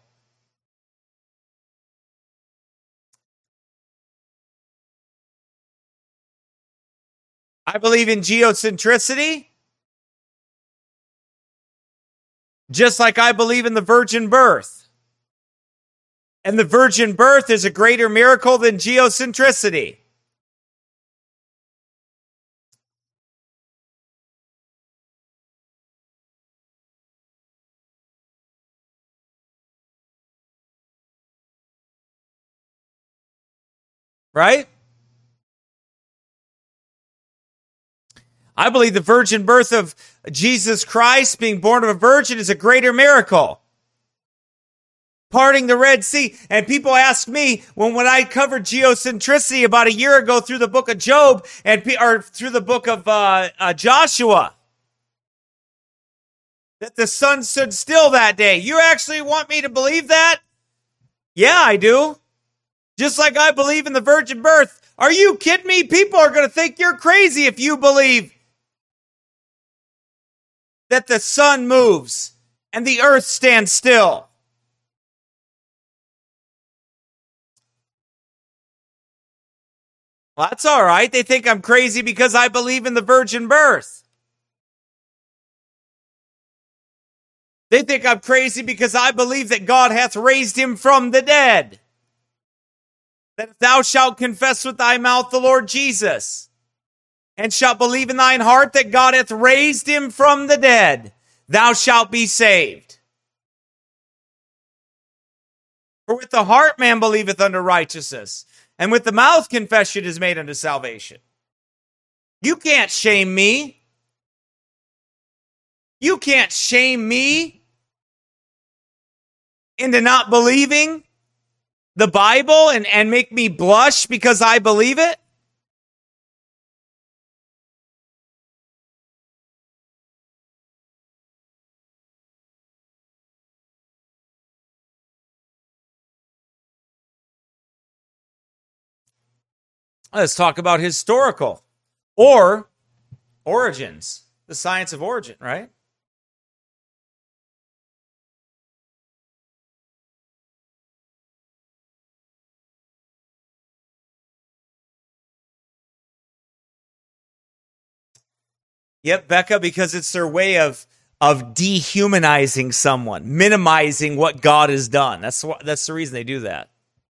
I believe in geocentricity, just like I believe in the virgin birth. And the virgin birth is a greater miracle than geocentricity. Right? I believe the virgin birth of Jesus Christ, being born of a virgin, is a greater miracle. Parting the Red Sea. And people ask me, when I covered geocentricity about a year ago through the book of Job, or through the book of Joshua, that the sun stood still that day. You actually want me to believe that? Yeah, I do. Just like I believe in the virgin birth. Are you kidding me? People are going to think you're crazy if you believe that the sun moves and the earth stands still. Well, that's all right. They think I'm crazy because I believe in the virgin birth. They think I'm crazy because I believe that God hath raised him from the dead. That if thou shalt confess with thy mouth the Lord Jesus, and shalt believe in thine heart that God hath raised him from the dead, thou shalt be saved. For with the heart man believeth unto righteousness, and with the mouth confession is made unto salvation. You can't shame me. You can't shame me into not believing the Bible and make me blush because I believe it. Let's talk about historical or origins, the science of origin, right? Yep, Becca, because it's their way of dehumanizing someone, minimizing what God has done. That's the reason they do that.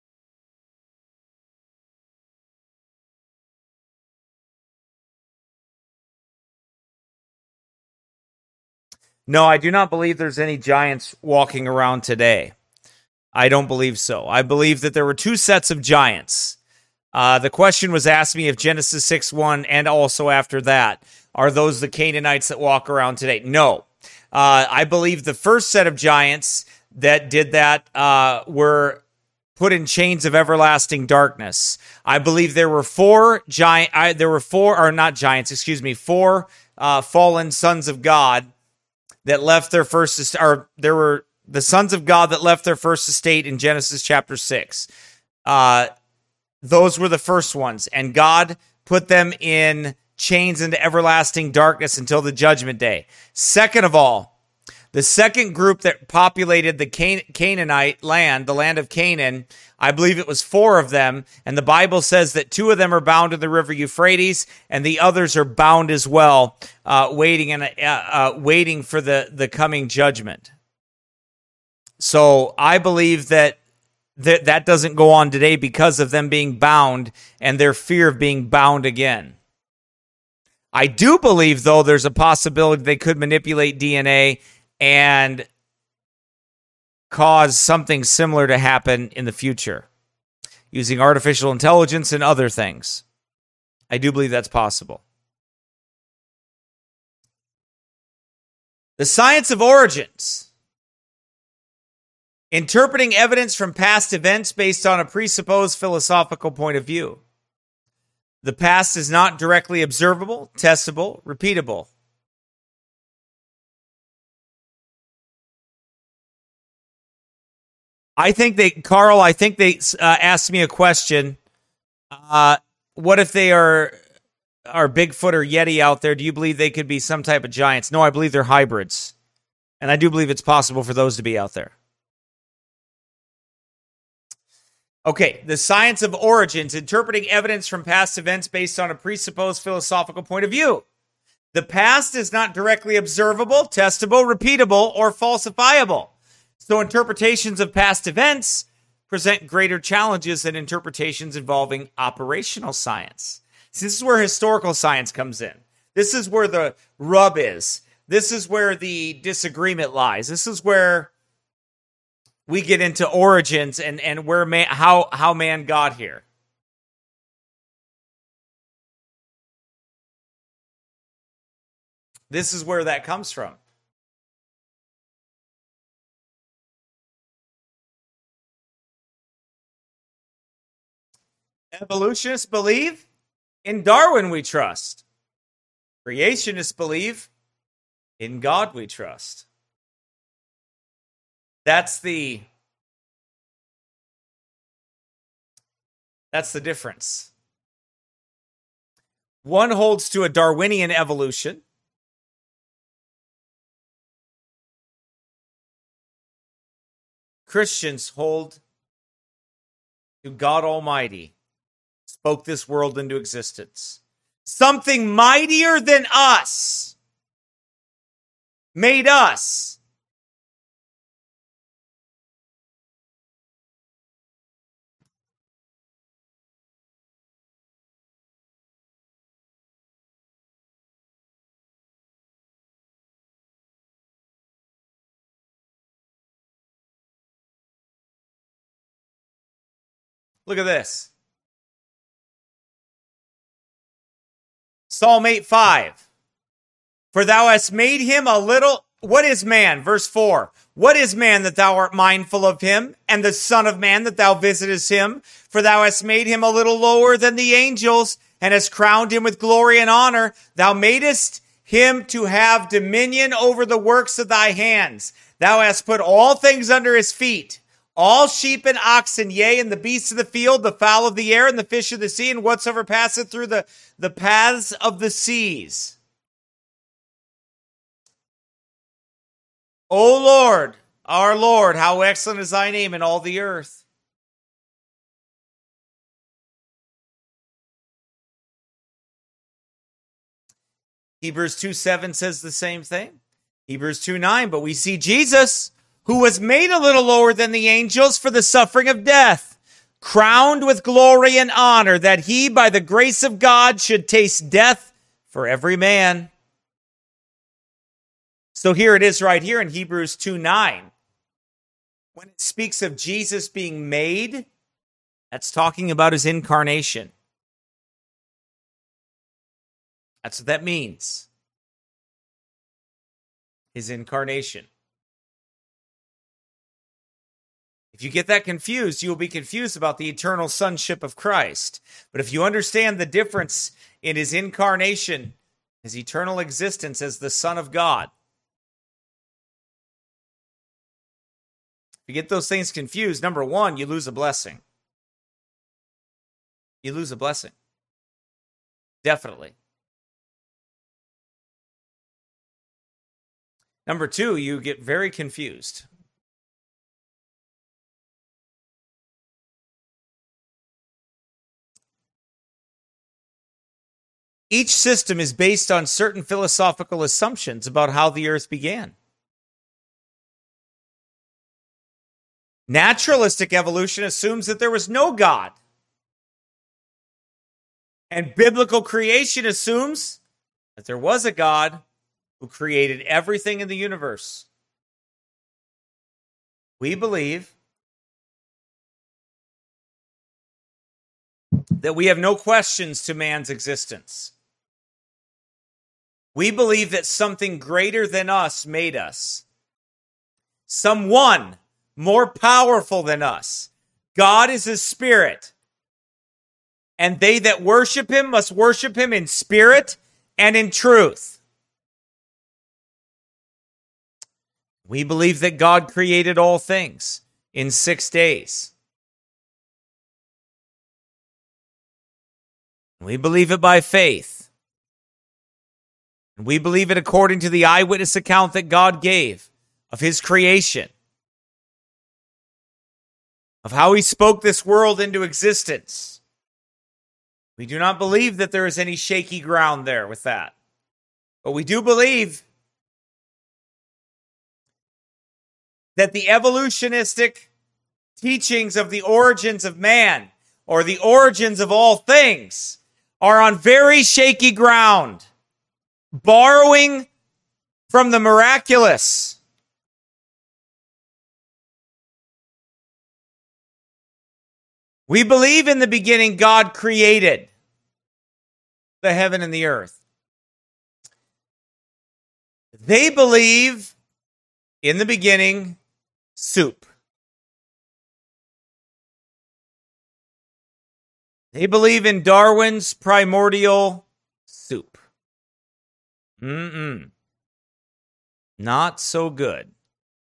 No, I do not believe there's any giants walking around today. I don't believe so. I believe that there were two sets of giants. The question was asked me if Genesis 6:1 and also after that, are those the Canaanites that walk around today? No. I believe the first set of giants that did that were put in chains of everlasting darkness. I believe there were four fallen sons of God that left their first, or there were the sons of God that left their first estate in Genesis chapter 6. Those were the first ones, and God put them in chains into everlasting darkness until the judgment day. Second of all, the second group that populated the Canaanite land, the land of Canaan, I believe it was 4 of them, and the Bible says that 2 of them are bound in the river Euphrates, and the others are bound as well, waiting for the coming judgment. So I believe that doesn't go on today because of them being bound and their fear of being bound again. I do believe, though, there's a possibility they could manipulate DNA and cause something similar to happen in the future using artificial intelligence and other things. I do believe that's possible. The science of origins. Interpreting evidence from past events based on a presupposed philosophical point of view. The past is not directly observable, testable, repeatable. I think they asked me a question. What if they are Bigfoot or Yeti out there? Do you believe they could be some type of giants? No, I believe they're hybrids. And I do believe it's possible for those to be out there. Okay, the science of origins, interpreting evidence from past events based on a presupposed philosophical point of view. The past is not directly observable, testable, repeatable, or falsifiable. So interpretations of past events present greater challenges than interpretations involving operational science. So this is where historical science comes in. This is where the rub is. This is where the disagreement lies. This is where we get into origins and where how man got here. This is where that comes from. Evolutionists believe in Darwin we trust. Creationists believe in God we trust. That's the difference. One holds to a Darwinian evolution. Christians hold to God Almighty spoke this world into existence. Something mightier than us made us. Look at this. Psalm 8:5. For thou hast made him a little... What is man? Verse 4. What is man that thou art mindful of him, and the son of man that thou visitest him? For thou hast made him a little lower than the angels, and hast crowned him with glory and honor. Thou madest him to have dominion over the works of thy hands. Thou hast put all things under his feet, all sheep and oxen, yea, and the beasts of the field, the fowl of the air, and the fish of the sea, and whatsoever passeth through the paths of the seas. O Lord, our Lord, how excellent is thy name in all the earth. Hebrews 2:7 says the same thing. Hebrews 2:9, but we see Jesus, who was made a little lower than the angels for the suffering of death, crowned with glory and honor, that he, by the grace of God, should taste death for every man. So here it is right here in Hebrews 2:9. When it speaks of Jesus being made, that's talking about his incarnation. That's what that means. His incarnation. If you get that confused, you will be confused about the eternal sonship of Christ. But if you understand the difference in his incarnation, his eternal existence as the Son of God, if you get those things confused, number one, you lose a blessing. You lose a blessing. Definitely. Number two, you get very confused. Each system is based on certain philosophical assumptions about how the earth began. Naturalistic evolution assumes that there was no God. And biblical creation assumes that there was a God who created everything in the universe. We believe that we have no questions to man's existence. We believe that something greater than us made us. Someone more powerful than us. God is a spirit, and they that worship him must worship him in spirit and in truth. We believe that God created all things in 6 days. We believe it by faith. And we believe it according to the eyewitness account that God gave of his creation, of how he spoke this world into existence. We do not believe that there is any shaky ground there with that. But we do believe that the evolutionistic teachings of the origins of man, or the origins of all things, are on very shaky ground, borrowing from the miraculous. We believe in the beginning God created the heaven and the earth. They believe in the beginning soup. They believe in Darwin's primordial soup. Not so good.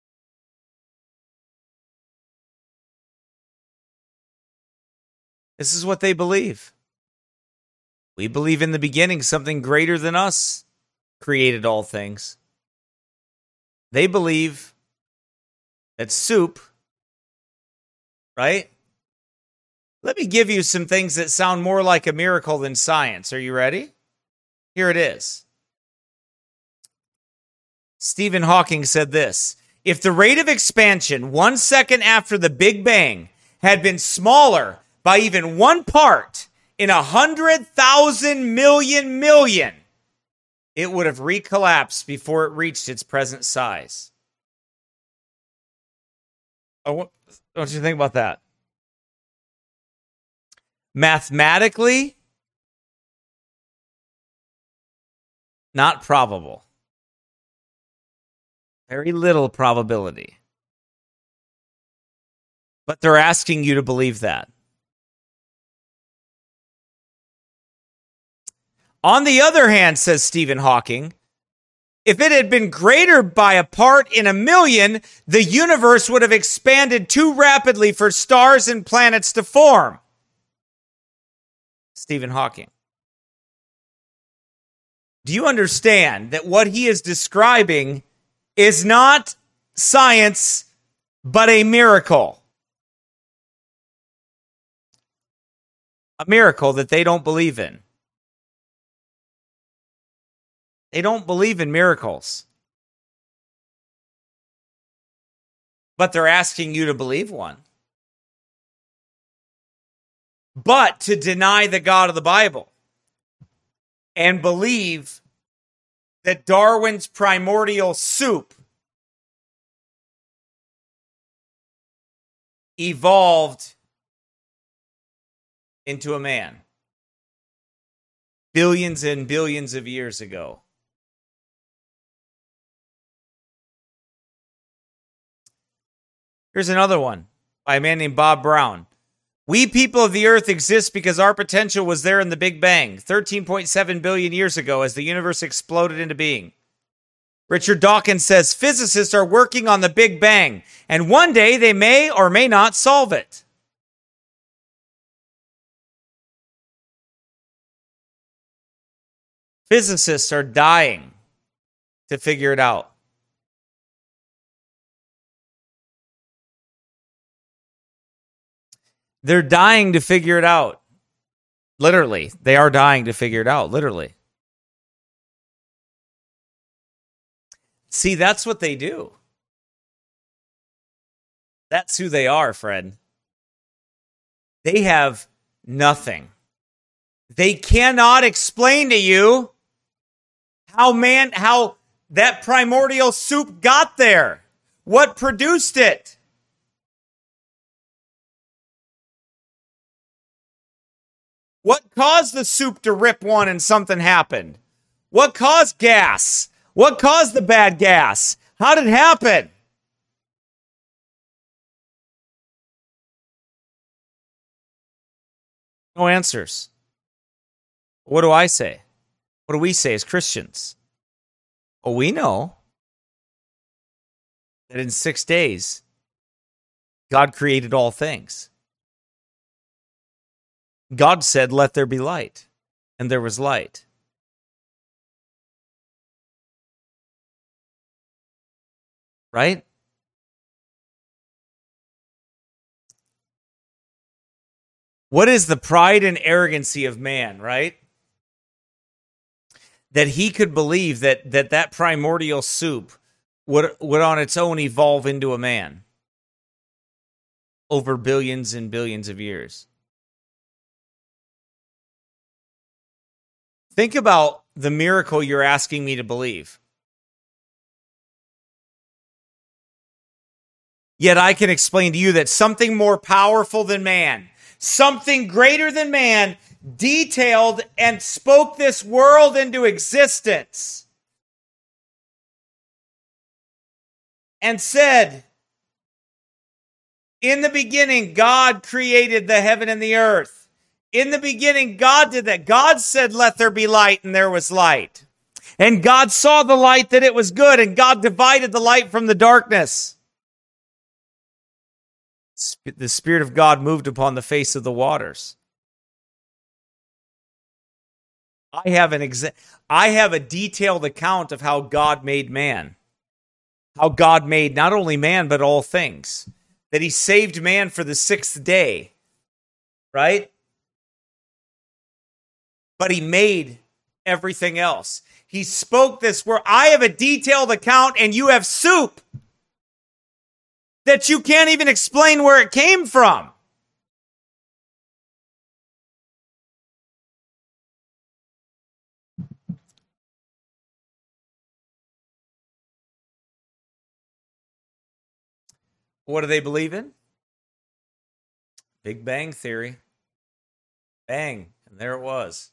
This is what they believe. We believe in the beginning something greater than us created all things. They believe that soup, right? Let me give you some things that sound more like a miracle than science. Are you ready? Here it is. Stephen Hawking said this: if the rate of expansion 1 second after the Big Bang had been smaller by even 1 part in 100,000 million, it would have recollapsed before it reached its present size. Oh, what do you think about that? Mathematically, not probable. Very little probability. But they're asking you to believe that. On the other hand, says Stephen Hawking, if it had been greater by a part in a million, the universe would have expanded too rapidly for stars and planets to form. Stephen Hawking. Do you understand that what he is describing is not science, but a miracle? A miracle that they don't believe in. They don't believe in miracles. But they're asking you to believe one. But to deny the God of the Bible and believe that Darwin's primordial soup evolved into a man billions and billions of years ago. Here's another one by a man named Bob Brown. We people of the earth exist because our potential was there in the Big Bang, 13.7 billion years ago, as the universe exploded into being. Richard Dawkins says physicists are working on the Big Bang, and one day they may or may not solve it. Physicists are dying to figure it out. They're dying to figure it out. Literally. They are dying to figure it out. Literally. See, that's what they do. That's who they are, Fred. They have nothing. They cannot explain to you how that primordial soup got there. What produced it? What caused the soup to rip one and something happened? What caused gas? What caused the bad gas? How did it happen? No answers. What do I say? What do we say as Christians? Well, we know that in 6 days, God created all things. God said, let there be light. And there was light. Right? What is the pride and arrogancy of man, right? That he could believe that primordial soup would on its own evolve into a man over billions and billions of years. Think about the miracle you're asking me to believe. Yet I can explain to you that something more powerful than man, something greater than man, detailed and spoke this world into existence and said, in the beginning, God created the heaven and the earth. In the beginning, God did that. God said, let there be light, and there was light. And God saw the light that it was good, and God divided the light from the darkness. The Spirit of God moved upon the face of the waters. I have a detailed account of how God made man. How God made not only man, but all things. That he saved man for the 6th day. Right? But he made everything else. He spoke this word. I have a detailed account, and you have soup that you can't even explain where it came from. What do they believe in? Big Bang Theory. Bang. And there it was.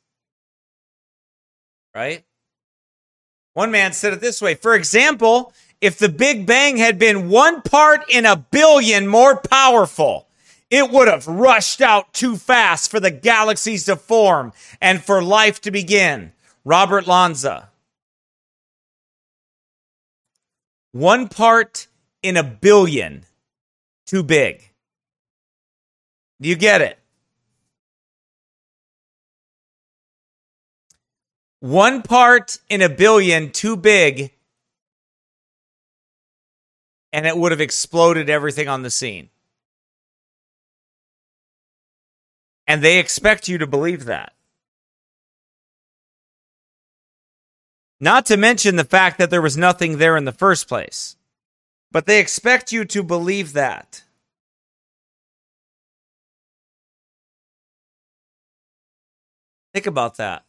Right? One man said it this way. For example, if the Big Bang had been 1 part in a billion more powerful, it would have rushed out too fast for the galaxies to form and for life to begin. Robert Lanza. 1 part in a billion. Too big. Do you get it? 1 part in a billion, too big, and it would have exploded everything on the scene. And they expect you to believe that. Not to mention the fact that there was nothing there in the first place. But they expect you to believe that. Think about that.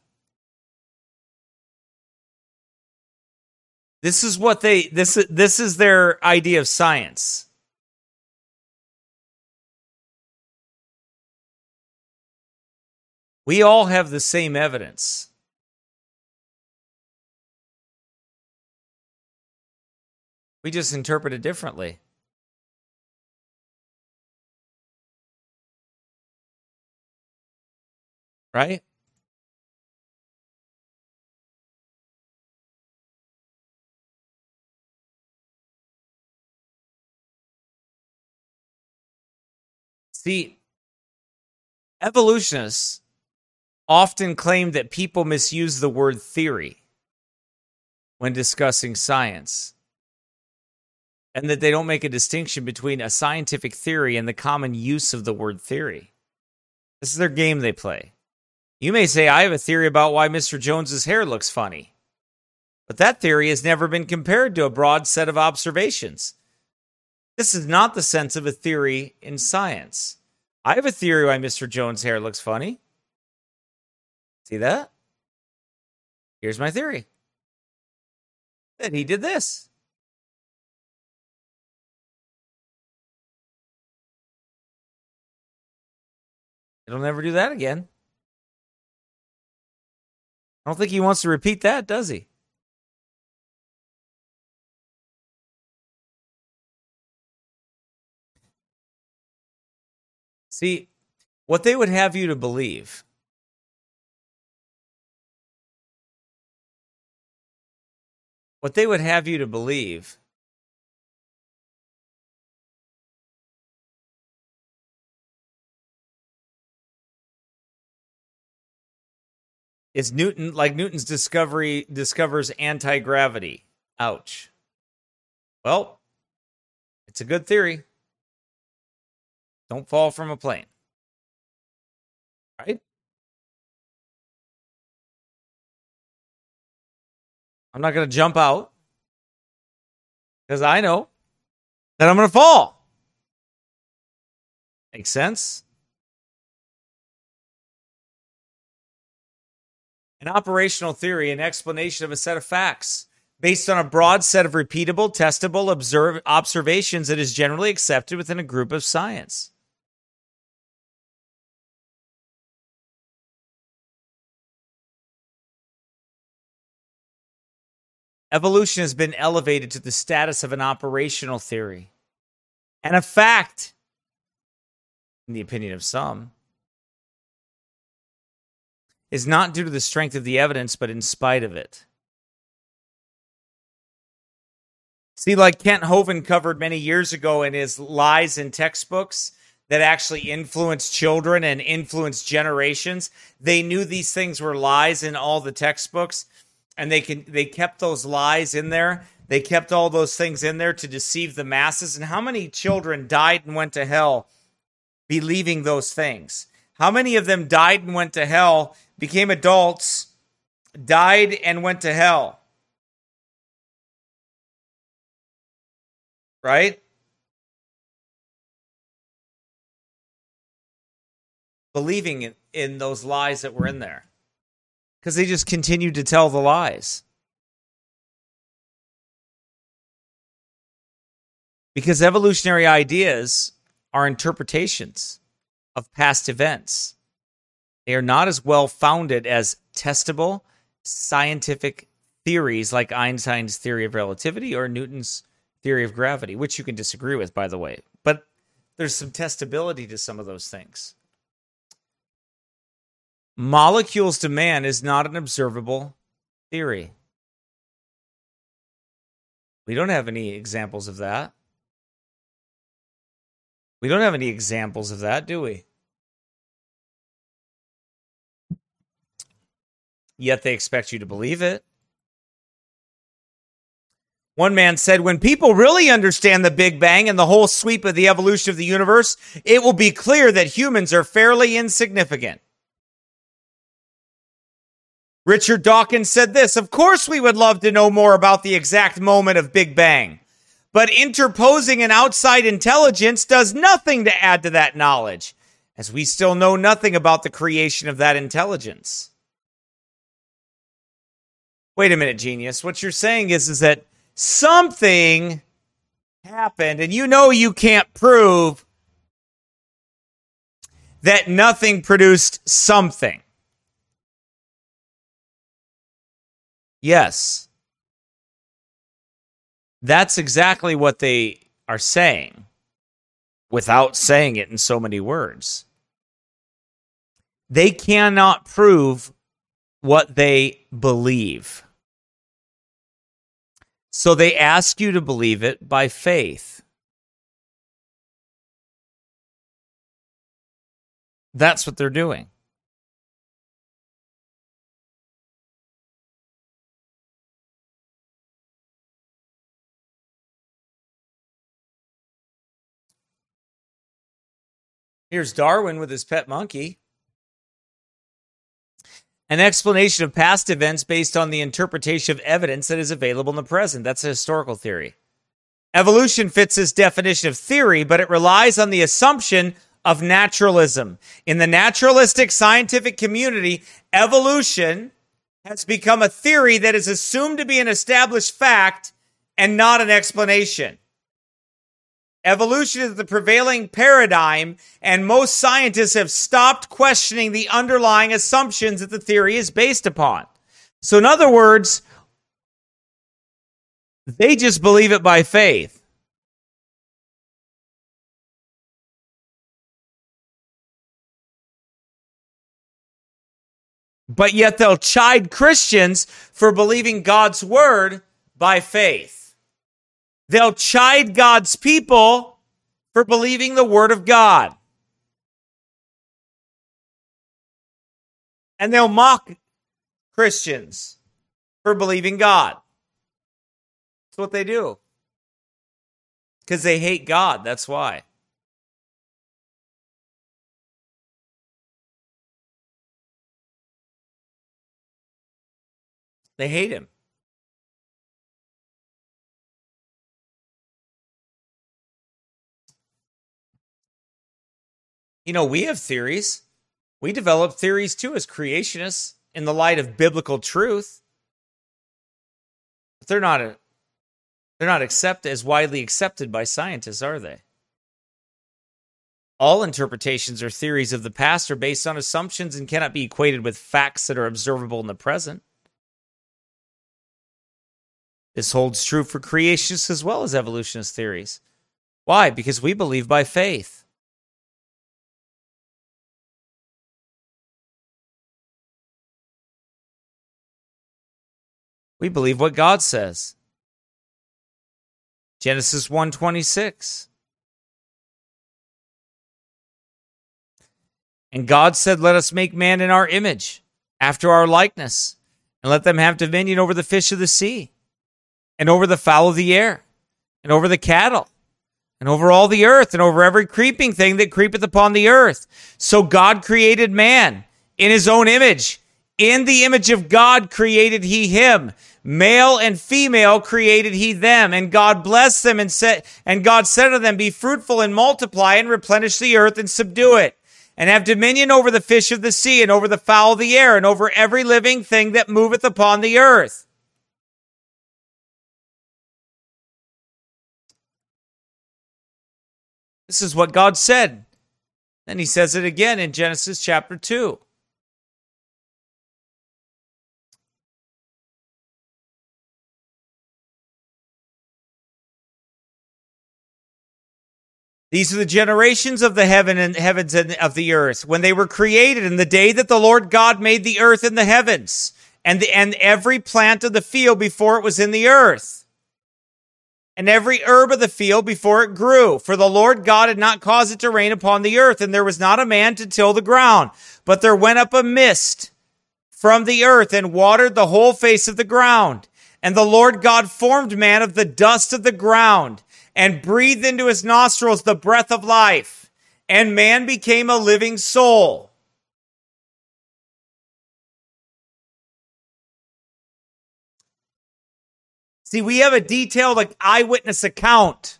This is what this is their idea of science. We all have the same evidence. We just interpret it differently. Right? See, evolutionists often claim that people misuse the word theory when discussing science, and that they don't make a distinction between a scientific theory and the common use of the word theory. This is their game they play. You may say, I have a theory about why Mr. Jones's hair looks funny. But that theory has never been compared to a broad set of observations. This is not the sense of a theory in science. I have a theory why Mr. Jones' hair looks funny. See that? Here's my theory. That he did this. It'll never do that again. I don't think he wants to repeat that, does he? See, what they would have you to believe is Newton's discovers anti-gravity. Ouch. Well, it's a good theory. Don't fall from a plane. Right? I'm not going to jump out because I know that I'm going to fall. Makes sense? An operational theory, an explanation of a set of facts based on a broad set of repeatable, testable observations that is generally accepted within a group of science. Evolution has been elevated to the status of an operational theory and a fact, in the opinion of some, is not due to the strength of the evidence, but in spite of it. See, like Kent Hovind covered many years ago in his Lies in Textbooks that actually influenced children and influenced generations. They knew these things were lies in all the textbooks, and they kept those lies in there. They kept all those things in there to deceive the masses. And how many children died and went to hell believing those things? How many of them died and went to hell, became adults, died and went to hell? Right? Believing in those lies that were in there. Because they just continued to tell the lies. Because evolutionary ideas are interpretations of past events. They are not as well founded as testable scientific theories like Einstein's theory of relativity or Newton's theory of gravity, which you can disagree with, by the way. But there's some testability to some of those things. Molecules to man is not an observable theory. We don't have any examples of that. We don't have any examples of that, do we? Yet they expect you to believe it. One man said, when people really understand the Big Bang and the whole sweep of the evolution of the universe, it will be clear that humans are fairly insignificant. Richard Dawkins said this, of course we would love to know more about the exact moment of Big Bang, but interposing an outside intelligence does nothing to add to that knowledge, as we still know nothing about the creation of that intelligence. Wait a minute, genius. What you're saying is that something happened, and you know you can't prove that nothing produced something. Yes. That's exactly what they are saying, without saying it in so many words. They cannot prove what they believe. So they ask you to believe it by faith. That's what they're doing. Here's Darwin with his pet monkey. An explanation of past events based on the interpretation of evidence that is available in the present. That's a historical theory. Evolution fits this definition of theory, but it relies on the assumption of naturalism. In the naturalistic scientific community, evolution has become a theory that is assumed to be an established fact and not an explanation. Evolution is the prevailing paradigm, and most scientists have stopped questioning the underlying assumptions that the theory is based upon. So in other words, they just believe it by faith. But yet they'll chide Christians for believing God's word by faith. They'll chide God's people for believing the word of God. And they'll mock Christians for believing God. That's what they do. Because they hate God, that's why. They hate him. You know, we have theories. We develop theories too as creationists in the light of biblical truth. But they're not as widely accepted by scientists, are they? All interpretations or theories of the past are based on assumptions and cannot be equated with facts that are observable in the present. This holds true for creationists as well as evolutionist theories. Why? Because we believe by faith. We believe what God says. Genesis 1:26. And God said, let us make man in our image, after our likeness, and let them have dominion over the fish of the sea, and over the fowl of the air, and over the cattle, and over all the earth, and over every creeping thing that creepeth upon the earth. So God created man in his own image. In the image of God created he him. Male and female created he them. And God blessed them and God said to them, be fruitful and multiply and replenish the earth and subdue it. And have dominion over the fish of the sea and over the fowl of the air and over every living thing that moveth upon the earth. This is what God said. Then he says it again in Genesis chapter 2. These are the generations of the heavens and of the earth, when they were created in the day that the Lord God made the earth and the heavens, and every plant of the field before it was in the earth, and every herb of the field before it grew. For the Lord God had not caused it to rain upon the earth, and there was not a man to till the ground. But there went up a mist from the earth and watered the whole face of the ground. And the Lord God formed man of the dust of the ground, and breathed into his nostrils the breath of life, and man became a living soul. See, we have a detailed eyewitness account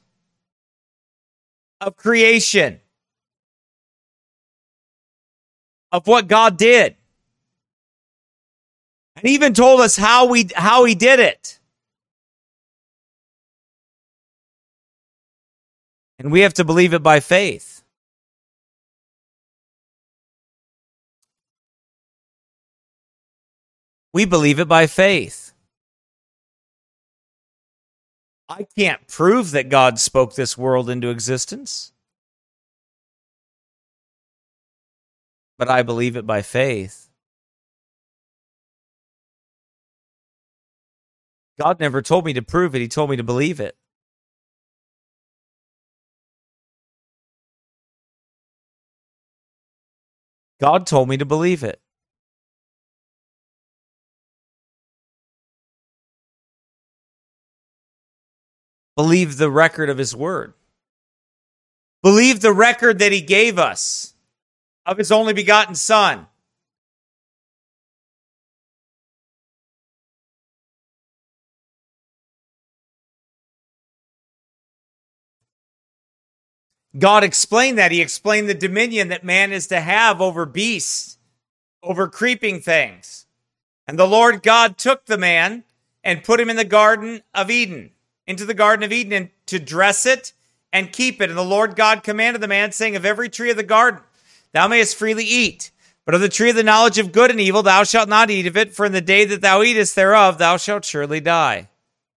of creation, of what God did. And even told us how he did it. And we have to believe it by faith. We believe it by faith. I can't prove that God spoke this world into existence, but I believe it by faith. God never told me to prove it. He told me to believe it. God told me to believe it. Believe the record of his word. Believe the record that he gave us of his only begotten Son. God explained that. He explained the dominion that man is to have over beasts, over creeping things. And the Lord God took the man and put him in the Garden of Eden, into the Garden of Eden, and to dress it and keep it. And the Lord God commanded the man, saying, of every tree of the garden thou mayest freely eat, but of the tree of the knowledge of good and evil thou shalt not eat of it, for in the day that thou eatest thereof thou shalt surely die.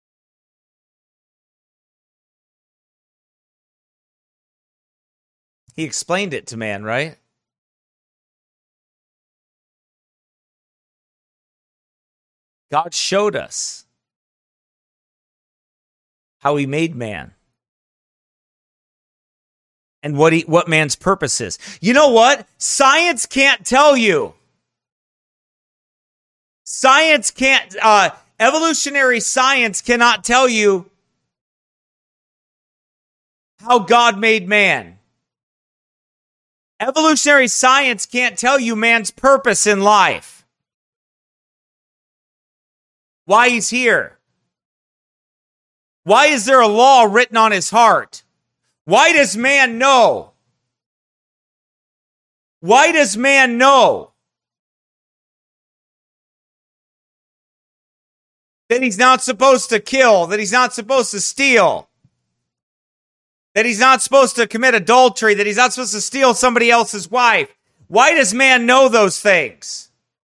He explained it to man, right? God showed us how he made man and what man's purpose is. You know what? Science can't tell you. Science can't, evolutionary science cannot tell you how God made man. Evolutionary science can't tell you man's purpose in life. Why he's here. Why is there a law written on his heart? Why does man know? Why does man know that he's not supposed to kill, that he's not supposed to steal, that he's not supposed to commit adultery, that he's not supposed to steal somebody else's wife? Why does man know those things?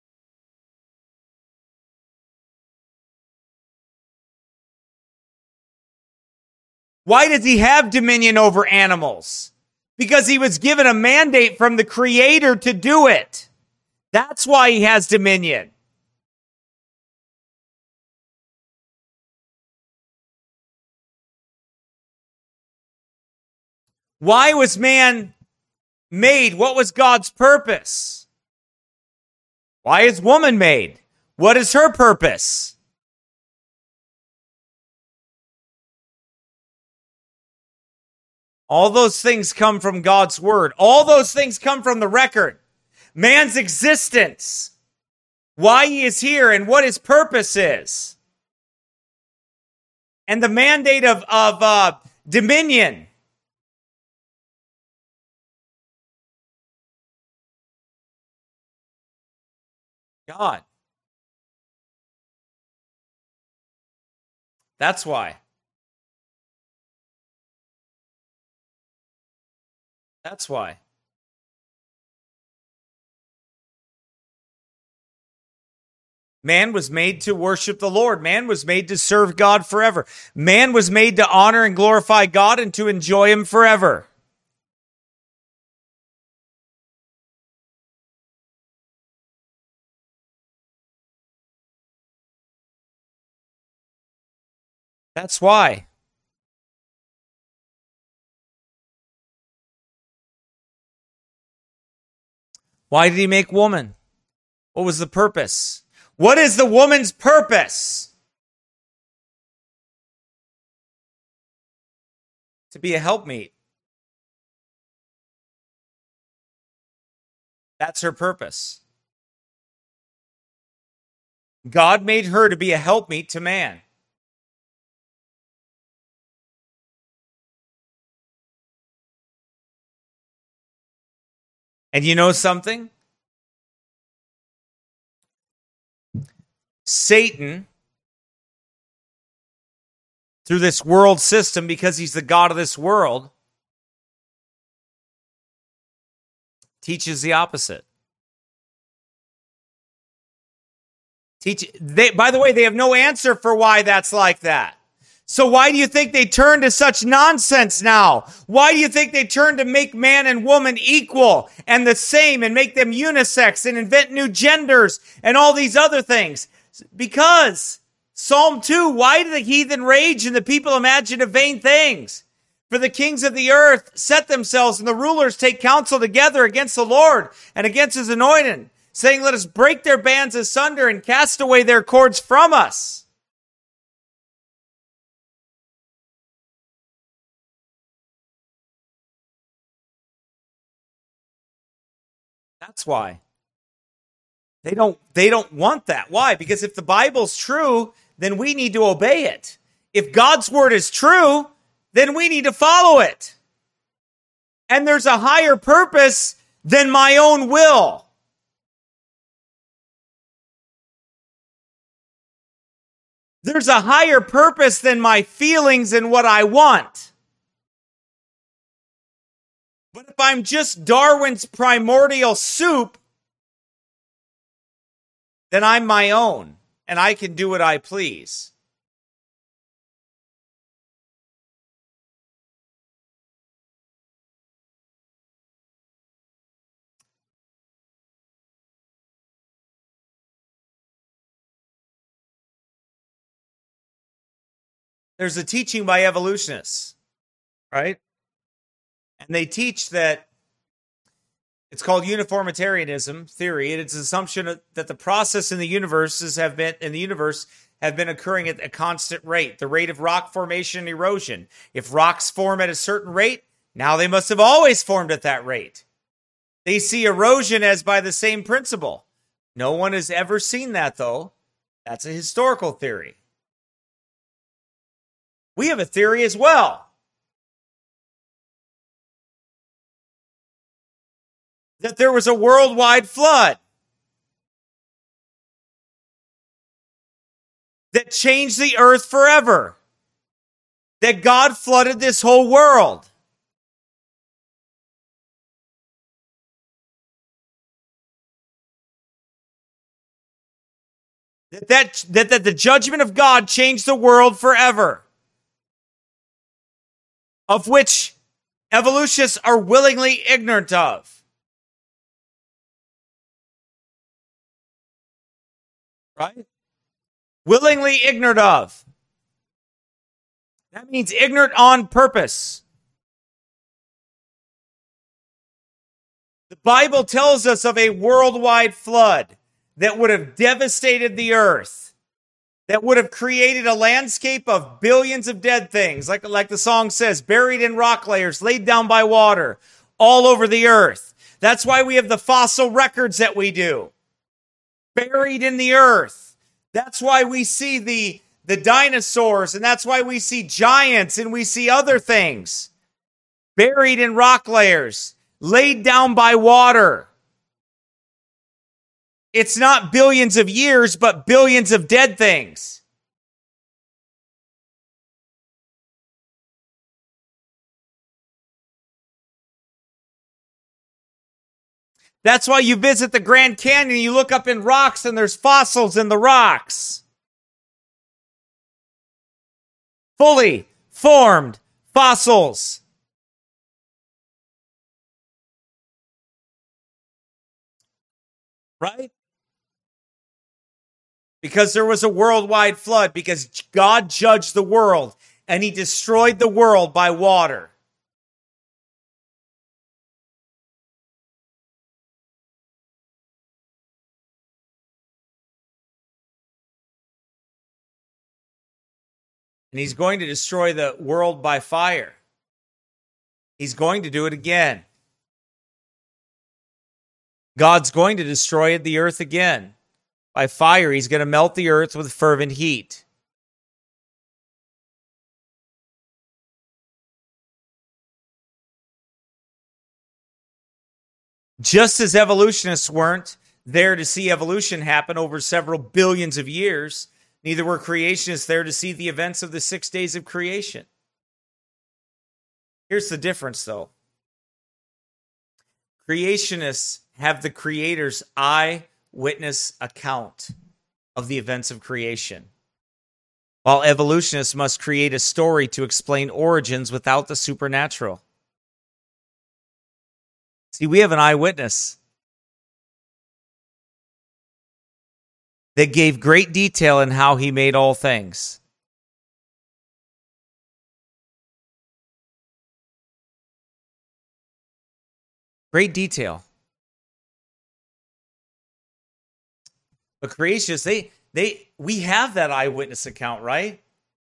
Why does he have dominion over animals? Because he was given a mandate from the Creator to do it. That's why he has dominion. Why was man made? What was God's purpose? Why is woman made? What is her purpose? All those things come from God's word. All those things come from the record. Man's existence, why he is here, and what his purpose is. And the mandate of dominion. God. That's why. That's why. Man was made to worship the Lord. Man was made to serve God forever. Man was made to honor and glorify God and to enjoy him forever. That's why. Why did he make woman? What was the purpose? What is the woman's purpose? To be a helpmeet. That's her purpose. God made her to be a helpmeet to man. And you know something? Satan, through this world system, because he's the God of this world, teaches the opposite. By the way, they have no answer for why that's like that. So why do you think they turn to such nonsense now? Why do you think they turn to make man and woman equal and the same and make them unisex and invent new genders and all these other things? Because Psalm 2, why do the heathen rage and the people imagine vain things? For the kings of the earth set themselves and the rulers take counsel together against the Lord and against his anointed, saying, let us break their bands asunder and cast away their cords from us. That's why. They don't want that. Why? Because if the Bible's true, then we need to obey it. If God's word is true, then we need to follow it. And there's a higher purpose than my own will. There's a higher purpose than my feelings and what I want. But if I'm just Darwin's primordial soup, then I'm my own, and I can do what I please. There's a teaching by evolutionists, right? And they teach that it's called uniformitarianism theory, and it's an assumption that the process in the universe have been occurring at a constant rate, the rate of rock formation and erosion. If rocks form at a certain rate, now they must have always formed at that rate. They see erosion as by the same principle. No one has ever seen that, though. That's a historical theory. We have a theory as well. That there was a worldwide flood that changed the earth forever. That God flooded this whole world. That the judgment of God changed the world forever. Of which evolutionists are willingly ignorant of. Right? Willingly ignorant of. That means ignorant on purpose. The Bible tells us of a worldwide flood that would have devastated the earth, that would have created a landscape of billions of dead things, like the song says, buried in rock layers, laid down by water, all over the earth. That's why we have the fossil records that we do. Buried in the earth. That's why we see the dinosaurs, and that's why we see giants and we see other things. Buried in rock layers, laid down by water. It's not billions of years, but billions of dead things. That's why you visit the Grand Canyon, you look up in rocks and there's fossils in the rocks. Fully formed fossils. Right? because there was a worldwide flood, because God judged the world and he destroyed the world by water. And he's going to destroy the world by fire. He's going to do it again. God's going to destroy the earth again. By fire, he's going to melt the earth with fervent heat. Just as evolutionists weren't there to see evolution happen over several billions of years, neither were creationists there to see the events of the 6 days of creation. Here's the difference, though. Creationists have the Creator's eyewitness account of the events of creation, while evolutionists must create a story to explain origins without the supernatural. See, we have an eyewitness that gave great detail in how he made all things. Great detail. But creationists, we have that eyewitness account, right?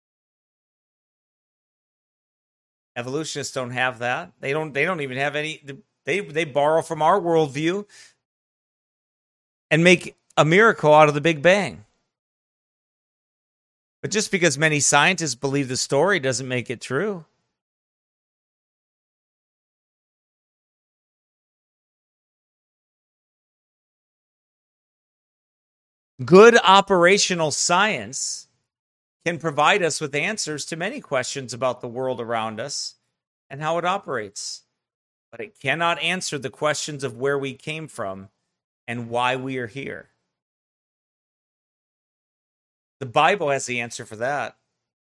Evolutionists don't have that. They don't even have any. They borrow from our worldview and make a miracle out of the Big Bang. But just because many scientists believe the story doesn't make it true. Good operational science can provide us with answers to many questions about the world around us and how it operates. But it cannot answer the questions of where we came from and why we are here. The Bible has the answer for that.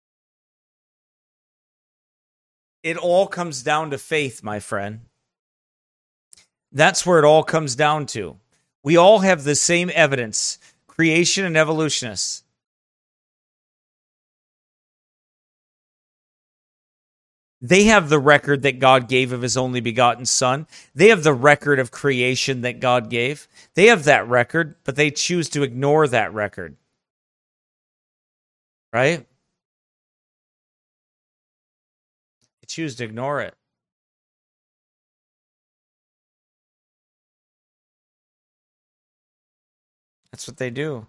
It all comes down to faith, my friend. That's where it all comes down to. We all have the same evidence. Creation and evolutionists. They have the record that God gave of his only begotten Son. They have the record of creation that God gave. They have that record, but they choose to ignore that record. Right? They choose to ignore it. That's what they do.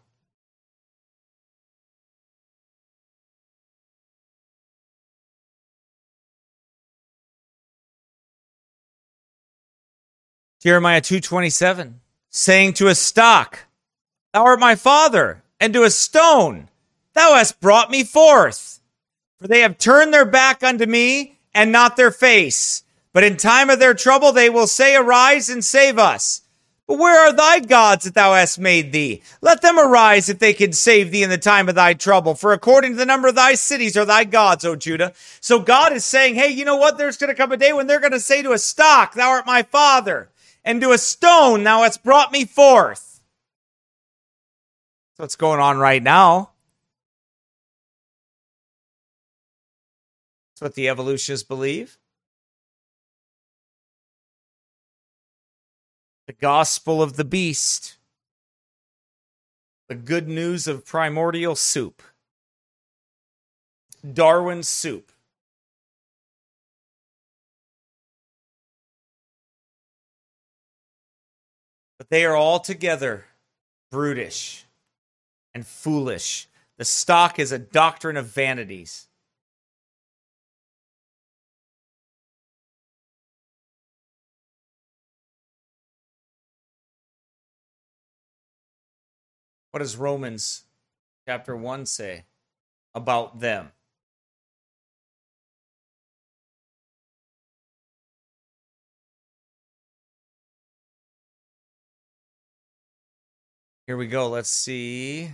Jeremiah 2:27, saying to a stock, thou art my father, and to a stone, thou hast brought me forth. For they have turned their back unto me, and not their face. But in time of their trouble they will say, arise and save us. But where are thy gods that thou hast made thee? Let them arise if they can save thee in the time of thy trouble. For according to the number of thy cities are thy gods, O Judah. So God is saying, hey, you know what? There's going to come a day when they're going to say to a stock, thou art my father. And to a stone, thou hast brought me forth. That's what's going on right now. That's what the evolutionists believe. The gospel of the beast. The good news of primordial soup. Darwin's soup. But they are altogether brutish and foolish. The stock is a doctrine of vanities. What does Romans chapter 1 say about them? Here we go. Let's see.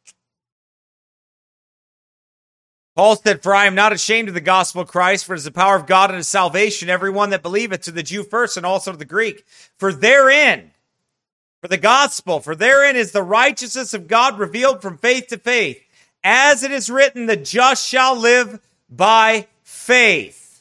Paul said, for I am not ashamed of the gospel of Christ, for it is the power of God unto salvation, everyone that believeth, to the Jew first and also to the Greek. For therein For the gospel, for therein is the righteousness of God revealed from faith to faith. As it is written, the just shall live by faith.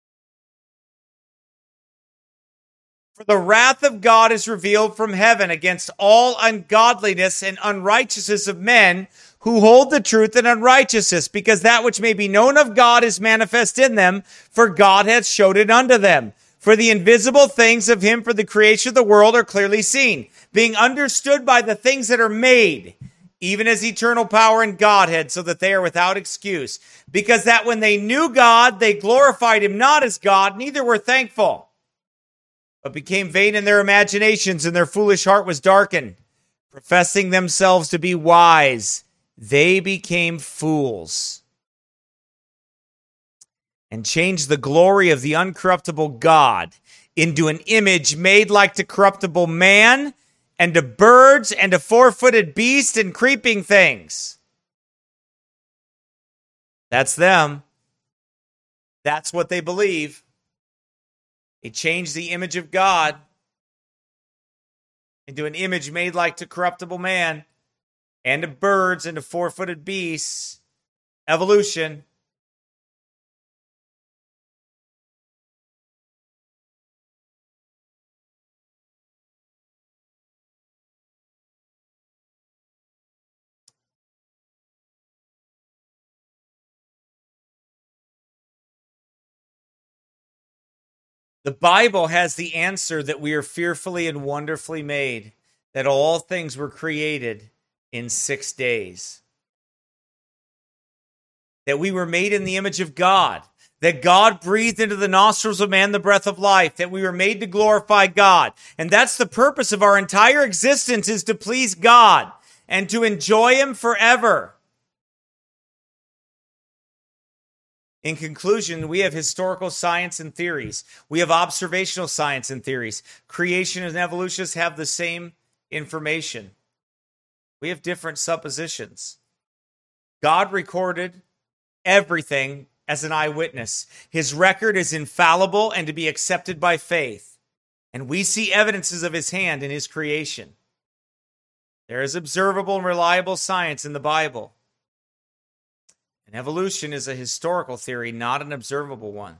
For the wrath of God is revealed from heaven against all ungodliness and unrighteousness of men who hold the truth in unrighteousness, because that which may be known of God is manifest in them, for God hath showed it unto them. For the invisible things of him for the creation of the world are clearly seen, being understood by the things that are made, even as eternal power and Godhead, so that they are without excuse. Because that when they knew God, they glorified him not as God, neither were thankful, but became vain in their imaginations, and their foolish heart was darkened. Professing themselves to be wise, they became fools, and changed the glory of the uncorruptible God into an image made like to corruptible man, and to birds, and to four-footed beasts, and creeping things. That's them. That's what they believe. They changed the image of God into an image made like to corruptible man, and to birds, and to four-footed beasts. Evolution. The Bible has the answer that we are fearfully and wonderfully made, that all things were created in 6 days, that we were made in the image of God, that God breathed into the nostrils of man the breath of life, that we were made to glorify God. And that's the purpose of our entire existence, is to please God and to enjoy him forever. In conclusion, we have historical science and theories. We have observational science and theories. Creation and evolutionists have the same information. We have different suppositions. God recorded everything as an eyewitness. His record is infallible and to be accepted by faith. And we see evidences of his hand in his creation. There is observable and reliable science in the Bible. And evolution is a historical theory, not an observable one.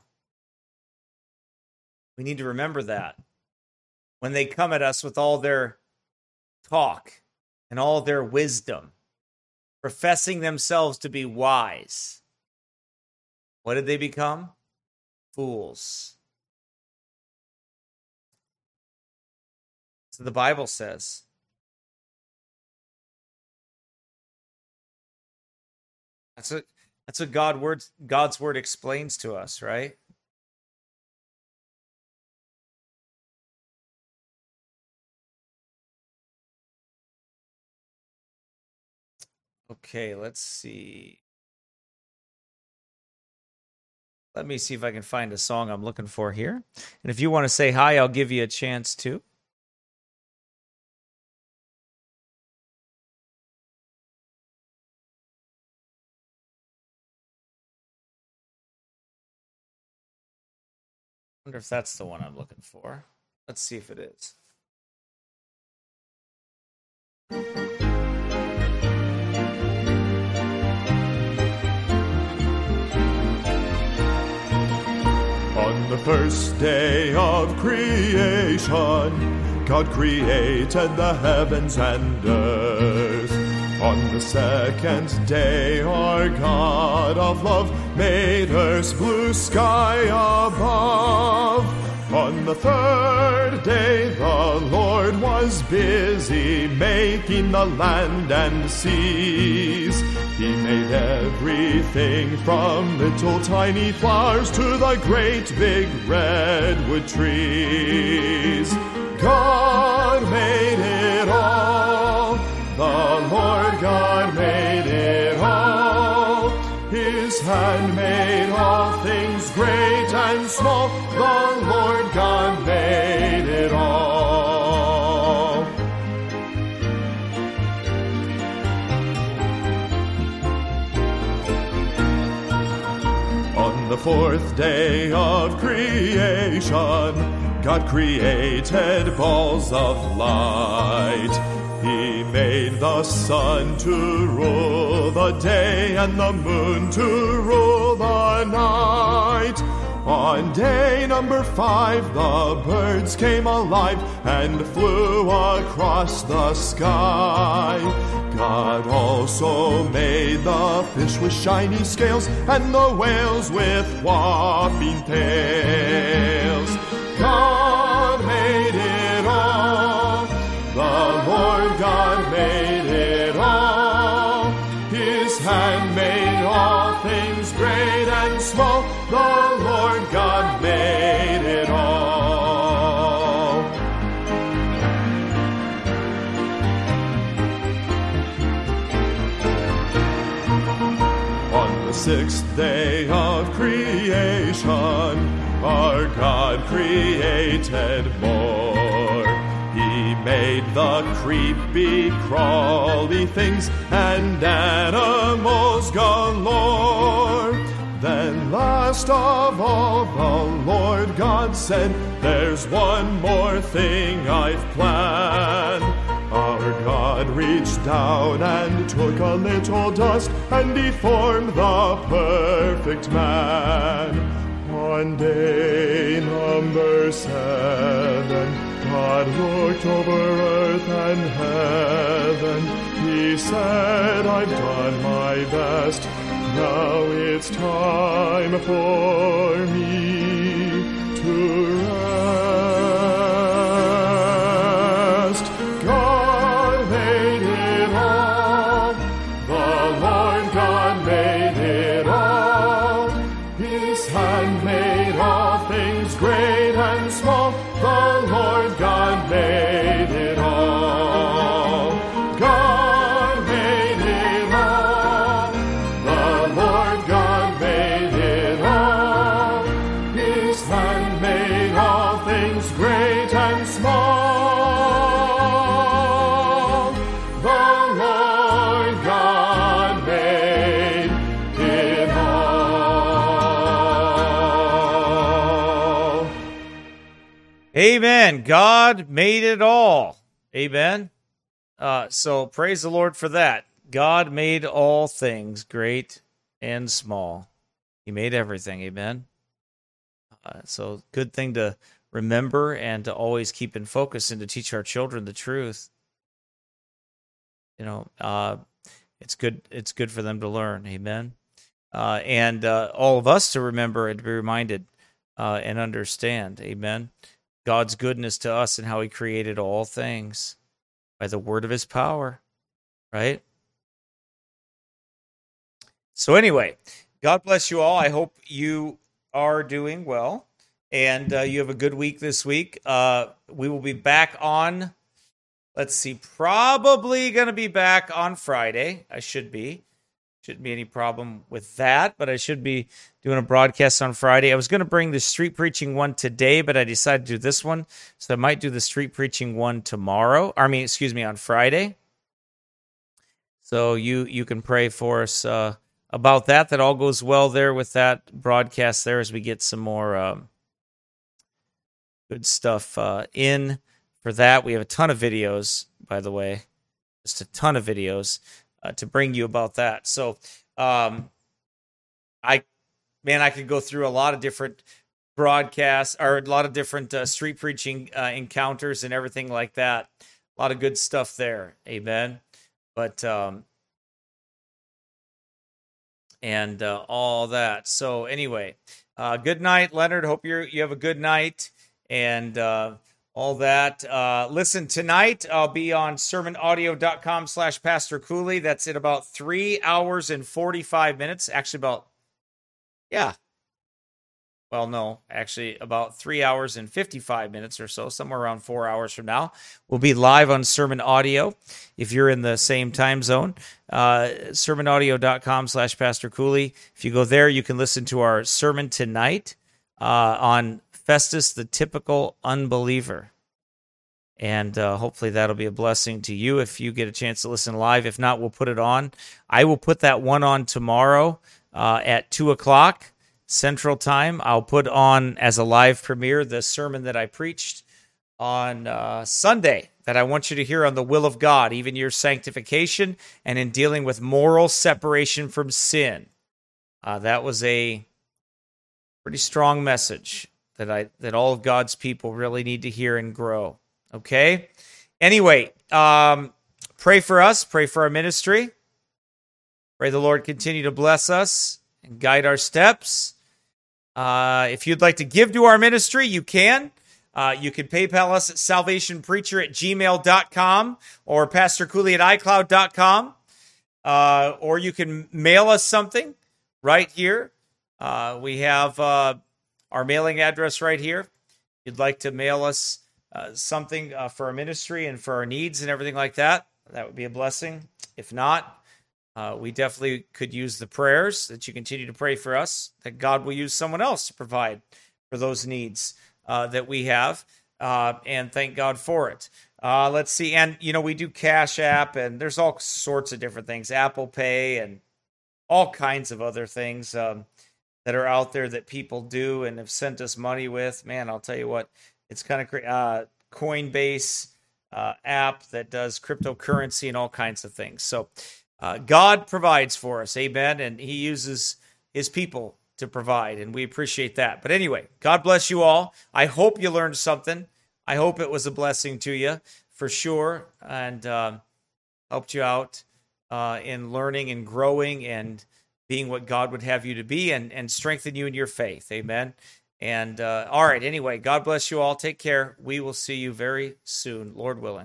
We need to remember that. When they come at us with all their talk and all their wisdom, professing themselves to be wise, what did they become? Fools. So the Bible says. That's what God's word explains to us, right? Okay, let's see. Let me see if I can find a song I'm looking for here. And if you want to say hi, I'll give you a chance to. I wonder if that's the one I'm looking for. Let's see if it is. On the first day of creation, God created the heavens and earth. On the second day, our God of love made earth's blue sky above. On the third day, the Lord was busy making the land and seas. He made everything from little tiny flowers to the great big redwood trees. God made it all. The Lord God made it all. His hand made all things great and small. The Lord God made it all. On the fourth day of creation, God created balls of light. He made the sun to rule the day and the moon to rule the night. On day number 5, the birds came alive and flew across the sky. God also made the fish with shiny scales and the whales with whopping tails. God made it all. The Lord God made it all. His hand made all things great and small. The Lord God made it all. On the 6th day of creation, our God created more. He made the creepy, crawly things and animals galore. Then last of all, the Lord God said, there's one more thing I've planned. Our God reached down and took a little dust, and he formed the perfect man. On day number 7, God looked over earth and heaven. He said, I've done my best. Now it's time for me to rest. God made it all. The Lord God made it all. His hand made all things great and small. The Lord God made it all. God made it all. The Lord God made it all. His hand made all things great and small. The Lord God made it all. Amen. God made it all. Amen. So praise the Lord for that. God made all things, great and small. He made everything. Amen. So good thing to remember and to always keep in focus and to teach our children the truth. You know, it's good. It's good for them to learn. Amen. And all of us to remember and to be reminded and understand. Amen. God's goodness to us and how he created all things by the word of his power, right? So anyway, God bless you all. I hope you are doing well and you have a good week this week. We will be back on, let's see, probably going to be back on Friday. I should be. Shouldn't be any problem with that, but I should be doing a broadcast on Friday. I was going to bring the street preaching one today, but I decided to do this one, so I might do the street preaching one tomorrow. On Friday. So you can pray for us about that. That all goes well there with that broadcast there as we get some more good stuff in for that. We have a ton of videos, by the way, just a ton of videos. To bring you about that. So, I could go through a lot of different broadcasts or a lot of different street preaching encounters and everything like that. A lot of good stuff there. Amen. But, all that. So anyway, good night, Leonard. Hope you have a good night and, all that. Listen, tonight I'll be on sermonaudio.com/Pastor Cooley. That's in about 3 hours and 45 minutes. Actually, about 3 hours and 55 minutes or so, somewhere around 4 hours from now. We'll be live on Sermon Audio if you're in the same time zone. Sermonaudio.com/Pastor Cooley. If you go there, you can listen to our sermon tonight on Festus, the typical unbeliever. And hopefully that'll be a blessing to you if you get a chance to listen live. If not, we'll put it on. I will put that one on tomorrow at 2 o'clock Central Time. I'll put on as a live premiere the sermon that I preached on Sunday that I want you to hear on the will of God, even your sanctification and in dealing with moral separation from sin. That was a pretty strong message that all of God's people really need to hear and grow. Okay? Anyway, pray for us. Pray for our ministry. Pray the Lord continue to bless us and guide our steps. If you'd like to give to our ministry, you can. You can PayPal us at salvationpreacher@gmail.com or pastorcooley@icloud.com. Or you can mail us something right here. We have our mailing address right here. If you'd like to mail us something for our ministry and for our needs and everything like that, that would be a blessing. If not, we definitely could use the prayers that you continue to pray for us, that God will use someone else to provide for those needs that we have, and thank God for it. Let's see. And, we do Cash App, and there's all sorts of different things, Apple Pay, and all kinds of other things that are out there that people do and have sent us money with. Man, I'll tell you what, it's kind of Coinbase app that does cryptocurrency and all kinds of things. So God provides for us, amen, and he uses his people to provide, and we appreciate that. But anyway, God bless you all. I hope you learned something. I hope it was a blessing to you, for sure, and helped you out in learning and growing and being what God would have you to be, and strengthen you in your faith, amen. And all right, anyway, God bless you all. Take care. We will see you very soon, Lord willing.